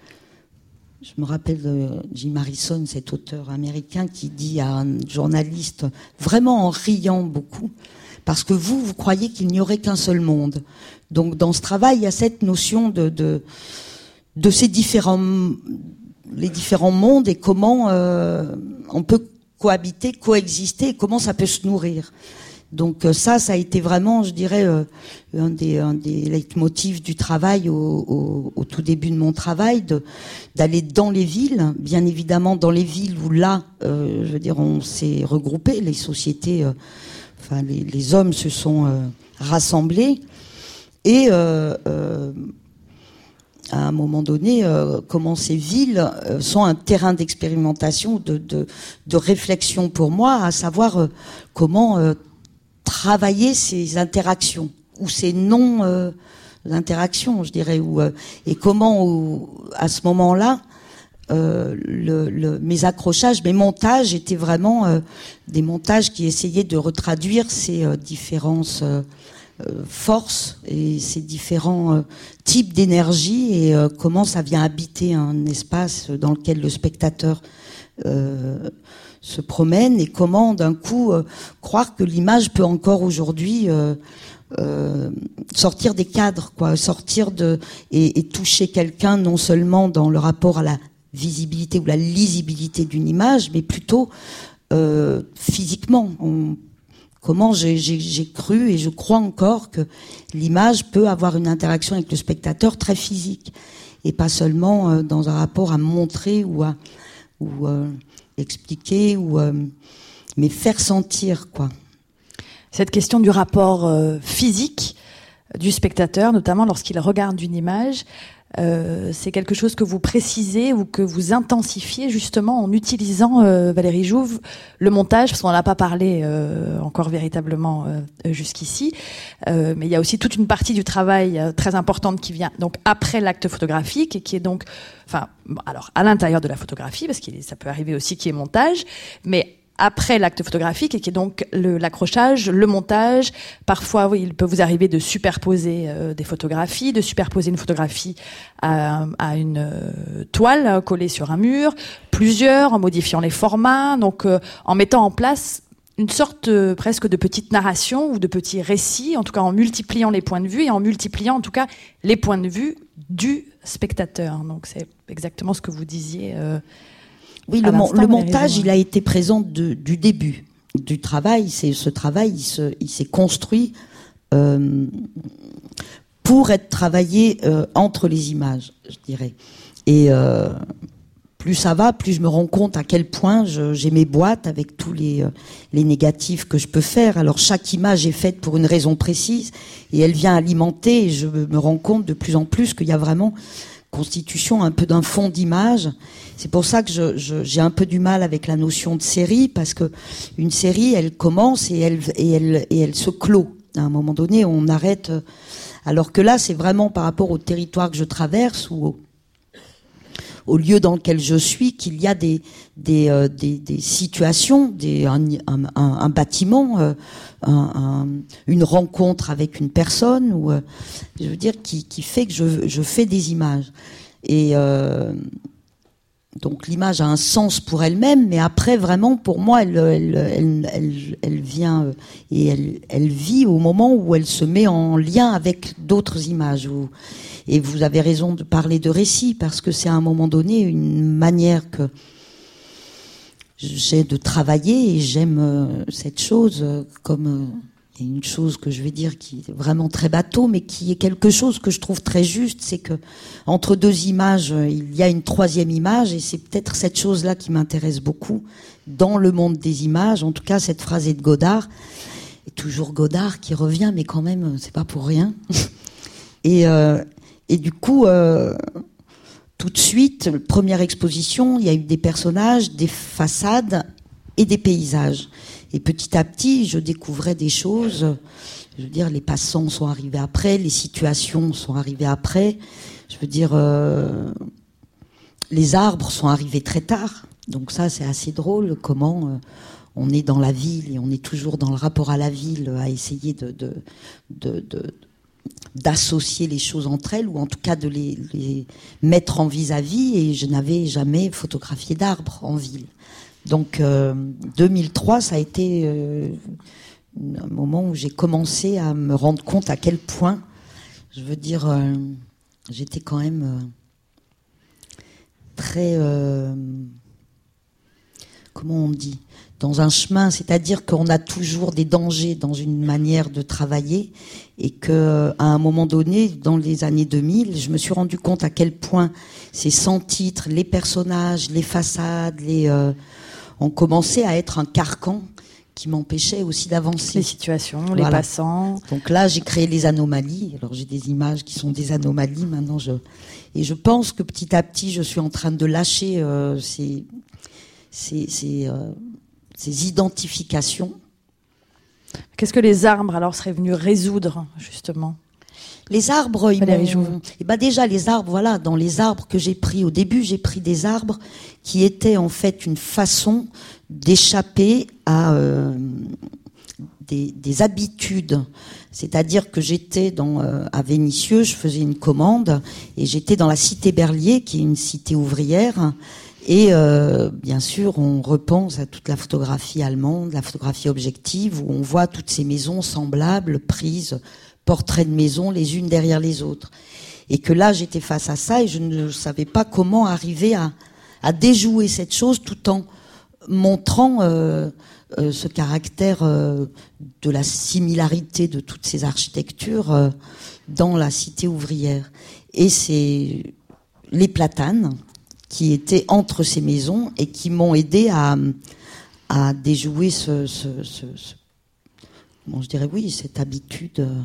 Je me rappelle de Jim Harrison, cet auteur américain, qui dit à un journaliste, vraiment en riant beaucoup, parce que vous, vous croyez qu'il n'y aurait qu'un seul monde. Donc dans ce travail, il y a cette notion de de, de ces différents les différents mondes et comment euh, on peut cohabiter, coexister, et comment ça peut se nourrir. Donc ça, ça a été vraiment, je dirais, euh, un des un des leitmotifs du travail au, au, au tout début de mon travail, de d'aller dans les villes, bien évidemment dans les villes où là, euh, je veux dire, on s'est regroupés, les sociétés, euh, enfin les, les hommes se sont euh, rassemblés, et euh, euh, à un moment donné, euh, comment ces villes euh, sont un terrain d'expérimentation, de de, de réflexion pour moi, à savoir euh, comment euh, travailler ces interactions ou ces non euh, interactions, je dirais, ou euh, et comment ou, à ce moment-là euh, le, le, mes accrochages, mes montages étaient vraiment euh, des montages qui essayaient de retraduire ces euh, différentes euh, euh, forces et ces différents euh, types d'énergie, et euh, comment ça vient habiter un espace dans lequel le spectateur euh, se promène, et comment d'un coup euh, croire que l'image peut encore aujourd'hui euh, euh, sortir des cadres, quoi, sortir de et, et toucher quelqu'un, non seulement dans le rapport à la visibilité ou la lisibilité d'une image, mais plutôt euh, physiquement. On, comment j'ai, j'ai, j'ai cru et je crois encore que l'image peut avoir une interaction avec le spectateur très physique, et pas seulement euh, dans un rapport à montrer ou à ou euh, expliquer, ou euh, mais faire sentir, quoi. Cette question du rapport euh, physique du spectateur, notamment lorsqu'il regarde une image, euh, c'est quelque chose que vous précisez ou que vous intensifiez justement en utilisant, euh, Valérie Jouve, le montage, parce qu'on n'en a pas parlé euh, encore véritablement euh, jusqu'ici, euh, mais il y a aussi toute une partie du travail euh, très importante qui vient donc après l'acte photographique, et qui est donc, enfin, bon, alors à l'intérieur de la photographie, parce que ça peut arriver aussi qu'il y ait montage, mais après l'acte photographique, et qui est donc le, l'accrochage, le montage. Parfois, oui, il peut vous arriver de superposer euh, des photographies, de superposer une photographie à, à une euh, toile euh, collée sur un mur, plusieurs, en modifiant les formats, donc euh, en mettant en place une sorte euh, presque de petite narration ou de petit récit, en tout cas en multipliant les points de vue et en multipliant en tout cas les points de vue du spectateur. Donc c'est exactement ce que vous disiez. Euh, Oui, le, mon, le montage, il a été présent de, du début du travail. C'est ce travail, il, se, il s'est construit euh, pour être travaillé euh, entre les images, je dirais. Et euh, plus ça va, plus je me rends compte à quel point je, j'ai mes boîtes avec tous les, euh, les négatifs que je peux faire. Alors chaque image est faite pour une raison précise et elle vient alimenter, et je me rends compte de plus en plus qu'il y a vraiment constitution un peu d'un fond d'image. C'est pour ça que je, je, j'ai un peu du mal avec la notion de série, parce que une série, elle commence et elle, et elle, et elle se clôt. À un moment donné, on arrête. Alors que là, c'est vraiment par rapport au territoire que je traverse ou au, au lieu dans lequel je suis, qu'il y a des des euh, des, des situations, des un, un, un bâtiment, euh, un, un, une rencontre avec une personne, ou euh, je veux dire qui qui fait que je je fais des images. Et euh, donc l'image a un sens pour elle-même, mais après vraiment pour moi, elle elle elle elle, elle vient et elle elle vit au moment où elle se met en lien avec d'autres images. Où, Et vous avez raison de parler de récit, parce que c'est à un moment donné une manière que j'ai de travailler, et j'aime cette chose comme il y a une chose que je vais dire qui est vraiment très bateau, mais qui est quelque chose que je trouve très juste, c'est que entre deux images, il y a une troisième image, et c'est peut-être cette chose-là qui m'intéresse beaucoup dans le monde des images. En tout cas, cette phrase est de Godard, et toujours Godard qui revient, mais quand même, c'est pas pour rien. Et euh, Et du coup, euh, tout de suite, première exposition, il y a eu des personnages, des façades et des paysages. Et petit à petit, je découvrais des choses. Je veux dire, les passants sont arrivés après, les situations sont arrivées après. Je veux dire, euh, les arbres sont arrivés très tard. Donc ça, c'est assez drôle, comment euh, on est dans la ville et on est toujours dans le rapport à la ville, à essayer de... de, de, de d'associer les choses entre elles, ou en tout cas de les, les mettre en vis-à-vis, et je n'avais jamais photographié d'arbres en ville. Donc euh, deux mille trois, ça a été euh, un moment où j'ai commencé à me rendre compte à quel point, je veux dire, euh, j'étais quand même euh, très... Euh, comment on dit ? Dans un chemin, c'est-à-dire qu'on a toujours des dangers dans une manière de travailler, et que à un moment donné, dans les années deux mille, je me suis rendu compte à quel point ces cent titres, les personnages, les façades, les euh, ont commencé à être un carcan qui m'empêchait aussi d'avancer. Les situations, voilà. Les passants. Donc là, j'ai créé les anomalies. Alors j'ai des images qui sont des anomalies. Maintenant, je et je pense que petit à petit, je suis en train de lâcher euh, ces ces, ces euh, ces identifications. Qu'est-ce que les arbres alors seraient venus résoudre, justement ? Les arbres, ils m'ont... Et ben déjà les arbres, voilà, dans les arbres que j'ai pris au début, j'ai pris des arbres qui étaient en fait une façon d'échapper à euh, des, des habitudes. C'est-à-dire que j'étais dans euh, à Vénissieux, je faisais une commande, et j'étais dans la cité Berlier, qui est une cité ouvrière. Et euh, bien sûr, on repense à toute la photographie allemande, la photographie objective, où on voit toutes ces maisons semblables, prises, portraits de maisons, les unes derrière les autres. Et que là, j'étais face à ça, et je ne savais pas comment arriver à, à déjouer cette chose, tout en montrant euh, euh, ce caractère euh, de la similarité de toutes ces architectures euh, dans la cité ouvrière. Et c'est les platanes qui étaient entre ces maisons et qui m'ont aidé à, à déjouer ce, ce, ce, ce bon, je dirais oui, cette habitude, euh,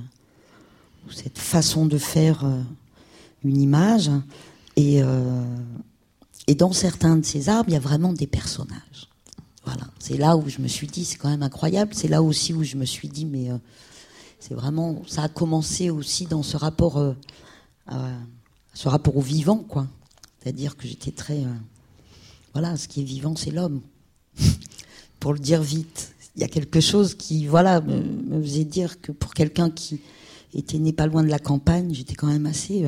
cette façon de faire euh, une image. Et, euh, et dans certains de ces arbres, il y a vraiment des personnages. Voilà, c'est là où je me suis dit, c'est quand même incroyable. C'est là aussi où je me suis dit, mais euh, c'est vraiment, ça a commencé aussi dans ce rapport, euh, à, ce rapport au vivant, quoi. C'est-à-dire que j'étais très... Euh, voilà, ce qui est vivant, c'est l'homme. Pour le dire vite. Il y a quelque chose qui, voilà, me, me faisait dire que pour quelqu'un qui était né pas loin de la campagne, j'étais quand même assez, euh,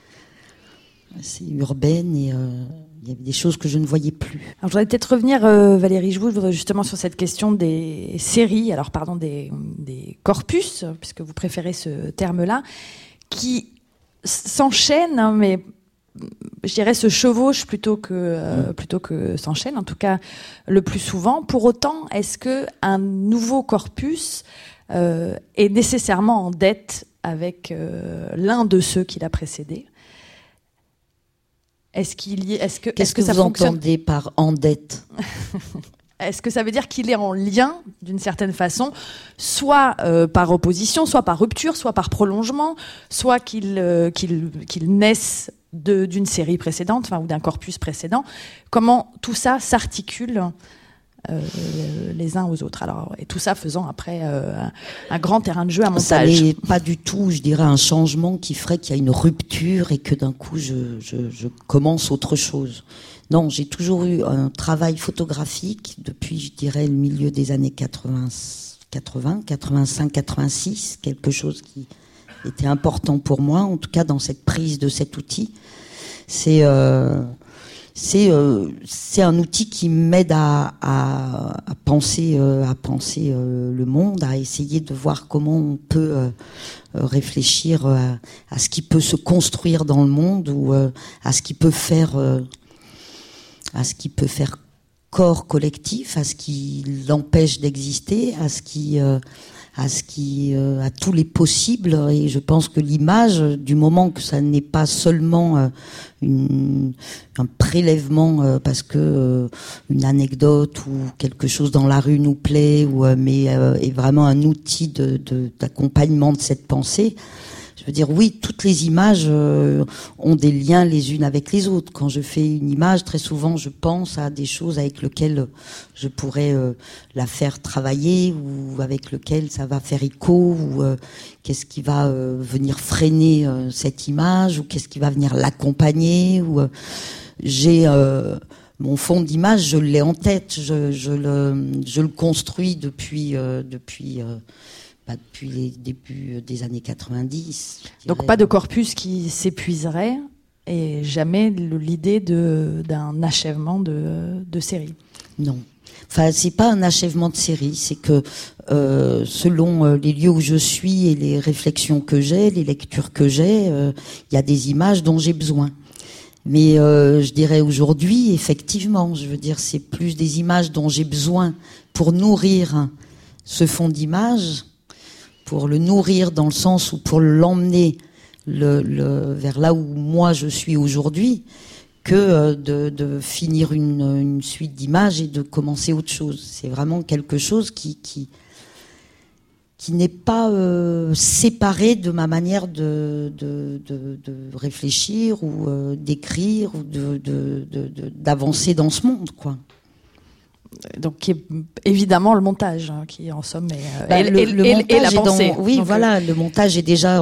assez urbaine, et euh, il y avait des choses que je ne voyais plus. Alors, je voudrais peut-être revenir, euh, Valérie Jouve, justement sur cette question des séries, alors pardon, des, des corpus, puisque vous préférez ce terme-là, qui s'enchaînent, hein, mais... je dirais se chevauche plutôt que euh, plutôt que s'enchaîne, en tout cas le plus souvent. Pour autant, est-ce que un nouveau corpus euh, est nécessairement en dette avec euh, l'un de ceux qui l'a précédé ? Est-ce qu'il y est, est-ce que, Qu'est-ce est-ce que, que ça vous fonctionne entendez par en dette? Est-ce que ça veut dire qu'il est en lien, d'une certaine façon, soit euh, par opposition, soit par rupture, soit par prolongement, soit qu'il euh, qu'il, qu'il naisse de, d'une série précédente, enfin, ou d'un corpus précédent? Comment tout ça s'articule euh, les uns aux autres? Alors, et tout ça faisant après euh, un, un grand terrain de jeu à montage. Ça n'est pas du tout, je dirais, un changement qui ferait qu'il y a une rupture et que d'un coup je, je, je commence autre chose. Non, j'ai toujours eu un travail photographique depuis, je dirais, le milieu des années quatre-vingts, quatre-vingts, quatre-vingt-cinq, quatre-vingt-six, quelque chose qui était important pour moi, en tout cas dans cette prise de cet outil. C'est euh, c'est euh, c'est un outil qui m'aide à, à, à penser euh, à penser euh, le monde, à essayer de voir comment on peut euh, réfléchir à, à ce qui peut se construire dans le monde ou euh, à ce qui peut faire euh, à ce qui peut faire corps collectif, à ce qui l'empêche d'exister, à ce qui, euh, à ce qui, euh, à tous les possibles. Et je pense que l'image, du moment que ça n'est pas seulement euh, une, un prélèvement euh, parce que euh, une anecdote ou quelque chose dans la rue nous plaît, ou euh, mais euh, est vraiment un outil de, de, d'accompagnement de cette pensée. Je veux dire, oui, toutes les images euh, ont des liens les unes avec les autres. Quand je fais une image, très souvent, je pense à des choses avec lesquelles je pourrais euh, la faire travailler ou avec lesquelles ça va faire écho, ou euh, qu'est-ce qui va euh, venir freiner euh, cette image, ou qu'est-ce qui va venir l'accompagner. Ou euh, j'ai euh, mon fond d'image, je l'ai en tête, je, je le, je le construis depuis euh, depuis. Euh, Bah, depuis les débuts des années quatre-vingt-dix. Donc pas de corpus qui s'épuiserait et jamais l'idée de, d'un achèvement de, de série. Non. Enfin, c'est pas un achèvement de série, c'est que euh, selon les lieux où je suis et les réflexions que j'ai, les lectures que j'ai, il euh, y a des images dont j'ai besoin. Mais euh, je dirais aujourd'hui, effectivement, je veux dire, c'est plus des images dont j'ai besoin pour nourrir ce fond d'image, pour le nourrir dans le sens où pour l'emmener le, le, vers là où moi je suis aujourd'hui, que euh, de, de finir une, une suite d'images et de commencer autre chose. C'est vraiment quelque chose qui qui, qui n'est pas euh, séparé de ma manière de, de, de, de réfléchir ou euh, d'écrire ou de, de, de, de, d'avancer dans ce monde, quoi. Donc, qui est évidemment le montage, hein, qui en somme est, bah, et, le, et, le et, montage et la est pensée. Dans, oui, Donc, voilà, euh... le montage est déjà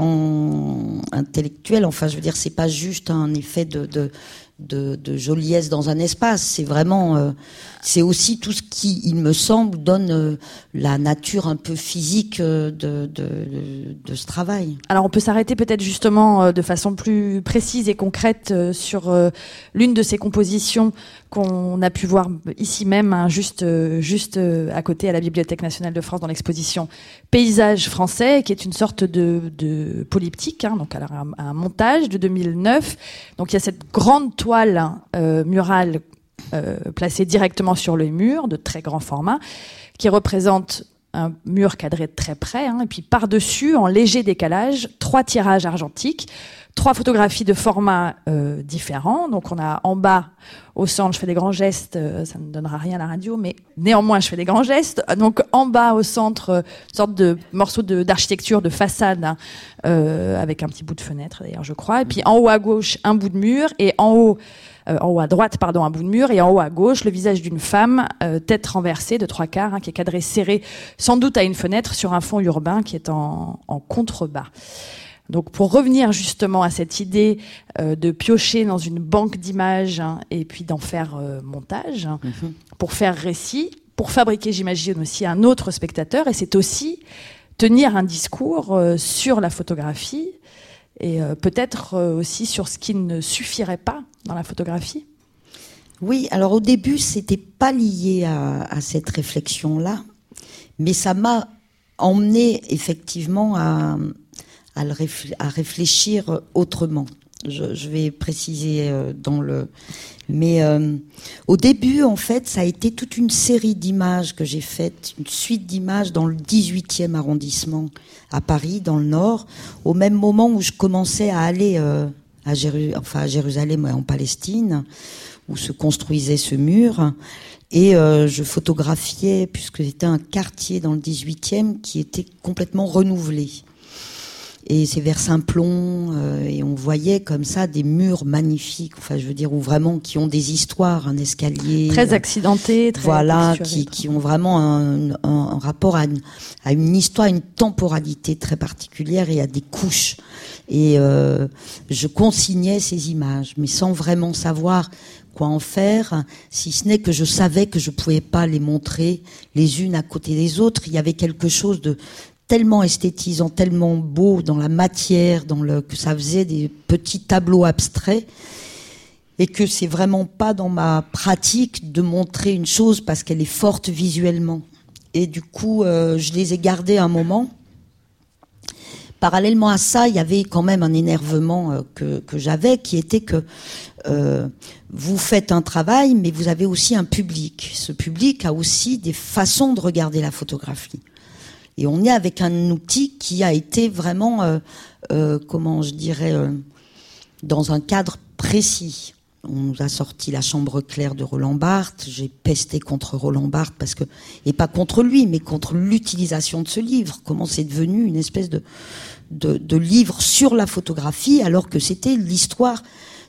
en intellectuel. Enfin, je veux dire, c'est pas juste un effet de, de, de, de joliesse dans un espace. C'est vraiment, euh, c'est aussi tout ce qui, il me semble, donne euh, la nature un peu physique euh, de, de, de, de ce travail. Alors, on peut s'arrêter peut-être justement euh, de façon plus précise et concrète euh, sur euh, l'une de ces compositions qu'on a pu voir ici même, hein, juste, euh, juste euh, à côté à la Bibliothèque nationale de France dans l'exposition Paysages français, qui est une sorte de, de polyptyque, hein, donc alors un, un montage de deux mille neuf. Donc il y a cette grande toile euh, murale euh, placée directement sur le mur, de très grand format, qui représente un mur cadré de très près, hein, et puis par-dessus, en léger décalage, trois tirages argentiques, trois photographies de formats euh, différents. Donc on a en bas, au centre, je fais des grands gestes, euh, ça ne donnera rien à la radio, mais néanmoins je fais des grands gestes. Donc en bas, au centre, euh, une sorte de morceau de, d'architecture, de façade, hein, euh, avec un petit bout de fenêtre d'ailleurs, je crois. Et puis en haut à gauche, un bout de mur, et en haut, euh, en haut à droite, pardon, un bout de mur, et en haut à gauche, le visage d'une femme, euh, tête renversée de trois quarts, hein, qui est cadré serré, sans doute à une fenêtre, sur un fond urbain qui est en, en contrebas. Donc pour revenir justement à cette idée euh, de piocher dans une banque d'images, hein, et puis d'en faire euh, montage, hein, mmh. pour faire récit, pour fabriquer, j'imagine, aussi un autre spectateur, et c'est aussi tenir un discours euh, sur la photographie et euh, peut-être euh, aussi sur ce qui ne suffirait pas dans la photographie. Oui, alors au début, c'était pas lié à, à cette réflexion-là, mais ça m'a emmené effectivement à... À, le réfl- à réfléchir autrement. Je, je vais préciser euh, dans le... Mais euh, au début, en fait, ça a été toute une série d'images que j'ai faites, une suite d'images dans le dix-huitième arrondissement à Paris, dans le Nord, au même moment où je commençais à aller euh, à, Jéru- enfin, à Jérusalem et en Palestine, où se construisait ce mur. Et euh, je photographiais, puisque c'était un quartier dans le dix-huitième qui était complètement renouvelé. Et c'est vers Saint-Plon, euh, et on voyait comme ça des murs magnifiques, enfin je veux dire, où vraiment, qui ont des histoires, un escalier. Très accidenté, très Voilà, qui, qui ont vraiment un, un, un rapport à une, à une histoire, une temporalité très particulière et à des couches. Et euh, je consignais ces images, mais sans vraiment savoir quoi en faire, si ce n'est que je savais que je pouvais pas les montrer les unes à côté des autres. Il y avait quelque chose de tellement esthétisant, tellement beau dans la matière, dans le, que ça faisait des petits tableaux abstraits, et que c'est vraiment pas dans ma pratique de montrer une chose parce qu'elle est forte visuellement. Et du coup, euh, je les ai gardés un moment. Parallèlement à ça, il y avait quand même un énervement euh, que, que j'avais, qui était que euh, vous faites un travail, mais vous avez aussi un public. Ce public a aussi des façons de regarder la photographie. Et on est avec un outil qui a été vraiment, euh, euh, comment je dirais, euh, dans un cadre précis. On nous a sorti La Chambre claire de Roland Barthes. J'ai pesté contre Roland Barthes parce que, et pas contre lui, mais contre l'utilisation de ce livre. Comment c'est devenu une espèce de, de, de livre sur la photographie, alors que c'était l'histoire,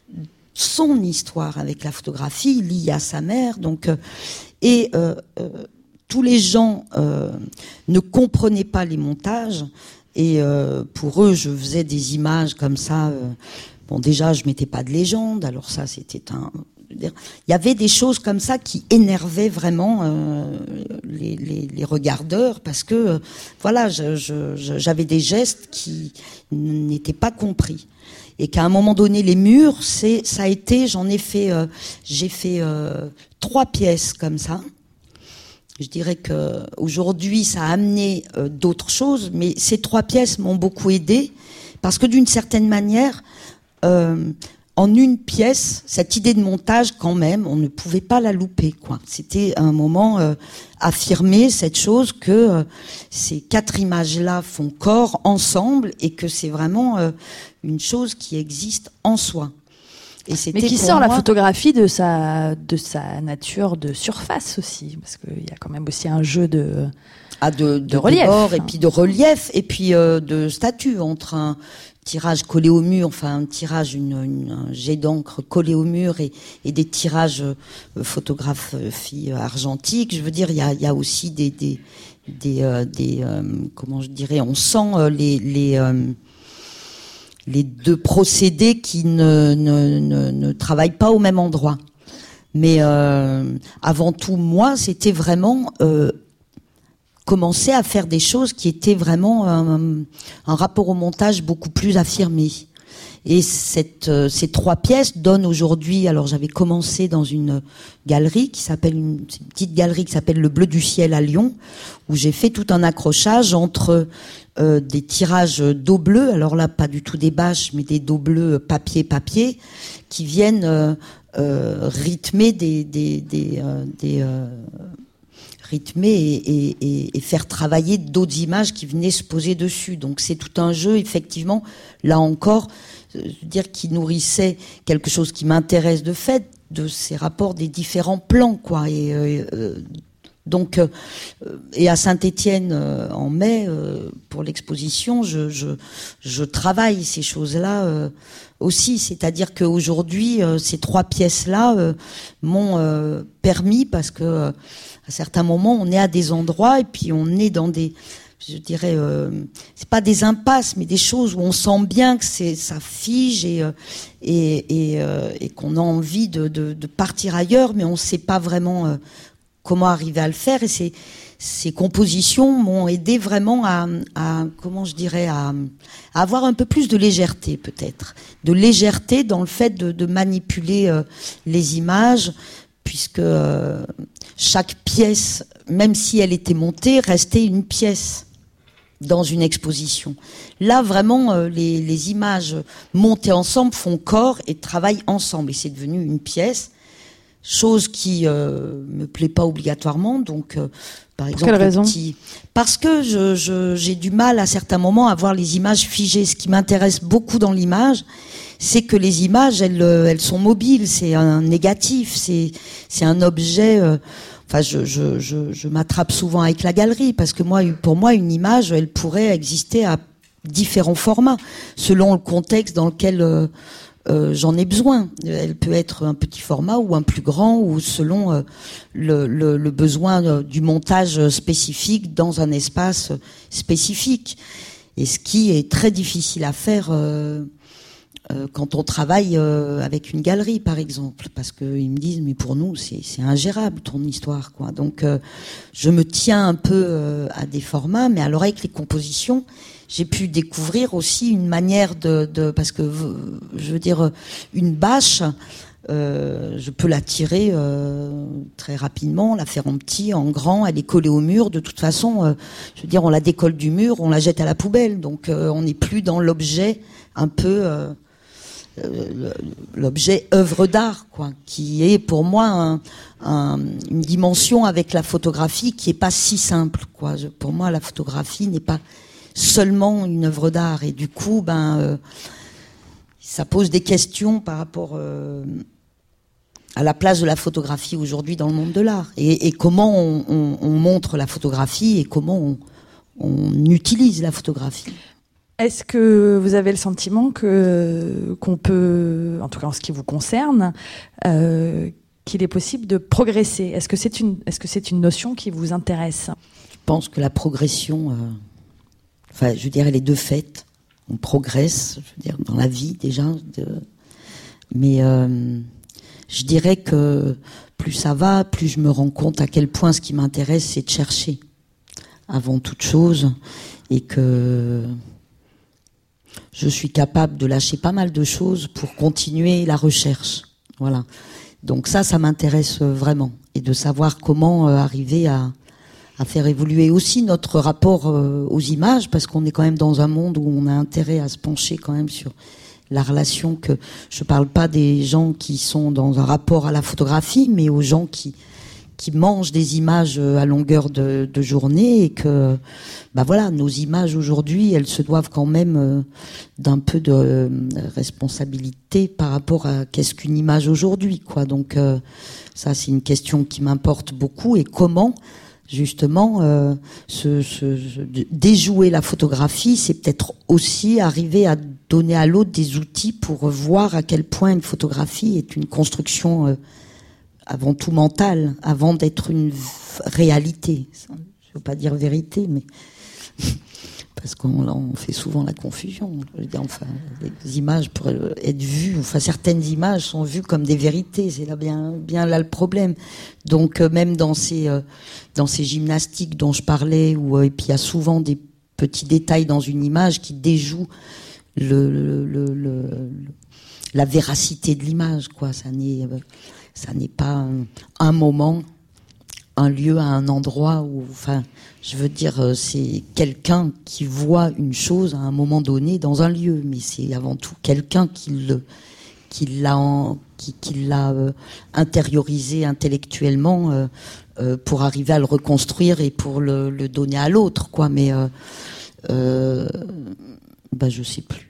son histoire avec la photographie liée à sa mère. Donc, euh, et euh, euh, tous les gens euh, ne comprenaient pas les montages, et euh, pour eux, je faisais des images comme ça. Euh, bon, déjà, je mettais pas de légende, alors ça, c'était un. Il y avait des choses comme ça qui énervaient vraiment euh, les, les, les regardeurs, parce que euh, voilà, je, je, je, j'avais des gestes qui n'étaient pas compris. Et qu'à un moment donné, les murs, c'est, ça a été, j'en ai fait, euh, j'ai fait euh, trois pièces comme ça. Je dirais que aujourd'hui, ça a amené euh, d'autres choses, mais ces trois pièces m'ont beaucoup aidé, parce que d'une certaine manière, euh, en une pièce, cette idée de montage, quand même, on ne pouvait pas la louper, quoi. C'était un moment euh, affirmer cette chose que euh, ces quatre images-là font corps ensemble, et que c'est vraiment euh, une chose qui existe en soi. Et mais qui sort moi... la photographie de sa, de sa nature de surface aussi, parce qu'il y a quand même aussi un jeu de, ah, de, de, de relief. Bord, et puis de relief, et puis euh, de statut, entre un tirage collé au mur, enfin un tirage, une, une, un jet d'encre collé au mur, et, et des tirages euh, photographie argentique. Je veux dire, il y a, il y a aussi des, des, des, euh, des euh, comment je dirais, on sent euh, les... les euh, les deux procédés qui ne, ne, ne, ne travaillent pas au même endroit. Mais euh, avant tout, moi, c'était vraiment euh, commencer à faire des choses qui étaient vraiment un, un rapport au montage beaucoup plus affirmé. Et cette, euh, ces trois pièces donnent aujourd'hui, alors j'avais commencé dans une galerie qui s'appelle, une, une petite galerie qui s'appelle Le Bleu du Ciel à Lyon, où j'ai fait tout un accrochage entre euh, des tirages d'eau bleue, alors là pas du tout des bâches, mais des dos bleus papier-papier, qui viennent euh, euh, rythmer des... des, des, euh, des euh, rythmer et, et, et faire travailler d'autres images qui venaient se poser dessus. Donc c'est tout un jeu, effectivement, là encore, je veux dire, qui nourrissait quelque chose qui m'intéresse de fait, de ces rapports des différents plans, quoi. Et euh, donc, euh, et à Saint-Étienne euh, en mai, euh, pour l'exposition, je, je, je travaille ces choses-là euh, aussi. C'est-à-dire qu'aujourd'hui, euh, ces trois pièces-là euh, m'ont euh, permis, parce que euh, à certains moments, on est à des endroits et puis on est dans des, je dirais, euh, c'est pas des impasses, mais des choses où on sent bien que c'est, ça fige et et et, euh, et qu'on a envie de, de, de partir ailleurs, mais on sait pas vraiment euh, comment arriver à le faire. Et ces ces compositions m'ont aidé vraiment à, à comment je dirais, à, à avoir un peu plus de légèreté, peut-être, de légèreté dans le fait de, de manipuler euh, les images, puisque euh, chaque pièce, même si elle était montée, restait une pièce dans une exposition. Là, vraiment, euh, les, les images montées ensemble font corps et travaillent ensemble. Et c'est devenu une pièce, chose qui euh, me plaît pas obligatoirement. Donc, euh, par exemple, quelle raison ? Petit... Parce que je, je, j'ai du mal à certains moments à voir les images figées. Ce qui m'intéresse beaucoup dans l'image, c'est que les images, elles, elles sont mobiles. C'est un négatif. C'est, c'est un objet. Euh, enfin, je, je, je, je m'attrape souvent avec la galerie parce que moi, pour moi, une image, elle pourrait exister à différents formats selon le contexte dans lequel euh, euh, j'en ai besoin. Elle peut être un petit format ou un plus grand ou selon euh, le, le, le besoin euh, du montage spécifique dans un espace spécifique. Et ce qui est très difficile à faire euh, euh, quand on travaille euh, avec une galerie, par exemple, parce qu'ils me disent mais pour nous c'est, c'est ingérable ton histoire, quoi. Donc euh, je me tiens un peu euh, à des formats, mais alors avec les compositions, j'ai pu découvrir aussi une manière de, de parce que je veux dire une bâche. Euh, je peux la tirer euh, très rapidement, la faire en petit, en grand, elle est collée au mur. De toute façon, euh, je veux dire, on la décolle du mur, on la jette à la poubelle. Donc, euh, on n'est plus dans l'objet un peu euh, euh, l'objet œuvre d'art, quoi, qui est pour moi un, un, une dimension avec la photographie qui est pas si simple, quoi. Je, pour moi, la photographie n'est pas seulement une œuvre d'art, et du coup, ben, euh, ça pose des questions par rapport euh, à la place de la photographie aujourd'hui dans le monde de l'art, et, et comment on, on, on montre la photographie et comment on, on utilise la photographie. Est-ce que vous avez le sentiment que qu'on peut, en tout cas en ce qui vous concerne, euh, qu'il est possible de progresser ? Est-ce que c'est une, est-ce que c'est une notion qui vous intéresse ? Je pense que la progression, euh, enfin, je veux dire, elle est de fait. On progresse, je veux dire, dans la vie déjà. De... Mais euh, je dirais que plus ça va, plus je me rends compte à quel point ce qui m'intéresse, c'est de chercher avant toute chose, et que je suis capable de lâcher pas mal de choses pour continuer la recherche. Voilà. Donc ça, ça m'intéresse vraiment, et de savoir comment euh, arriver à à faire évoluer aussi notre rapport euh, aux images, parce qu'on est quand même dans un monde où on a intérêt à se pencher quand même sur la relation que... Je parle pas des gens qui sont dans un rapport à la photographie, mais aux gens qui qui mangent des images à longueur de, de journée, et que, bah voilà, nos images aujourd'hui, elles se doivent quand même euh, d'un peu de euh, responsabilité par rapport à qu'est-ce qu'une image aujourd'hui, quoi. Donc euh, ça, c'est une question qui m'importe beaucoup, et comment justement euh, ce, ce, ce, déjouer la photographie, c'est peut-être aussi arriver à donner à l'autre des outils pour voir à quel point une photographie est une construction euh, avant tout mentale, avant d'être une réalité. Je ne veux pas dire vérité, mais parce qu'on on fait souvent la confusion. Je veux dire, enfin, les images pour être vues, enfin certaines images sont vues comme des vérités. C'est là bien, bien là le problème. Donc euh, même dans ces euh, dans ces gymnastiques dont je parlais, où euh, et puis il y a souvent des petits détails dans une image qui déjouent le, le, le, le la véracité de l'image, quoi. Ça n'est euh, ça n'est pas un, un moment, un lieu, à un endroit où, enfin, je veux dire, c'est quelqu'un qui voit une chose à un moment donné dans un lieu, mais c'est avant tout quelqu'un qui le, qui l'a, en, qui, qui l'a euh, intériorisé intellectuellement euh, euh, pour arriver à le reconstruire et pour le, le donner à l'autre, quoi. Mais euh, euh, bah, je sais plus.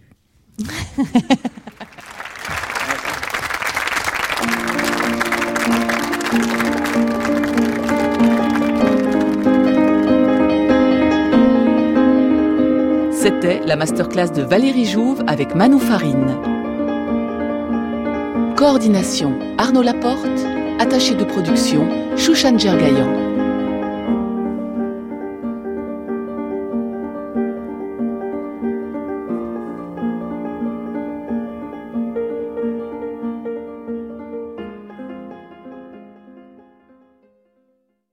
C'était la masterclass de Valérie Jouve avec Manou Farine. Coordination Arnaud Laporte, attaché de production Chouchan Djergayan.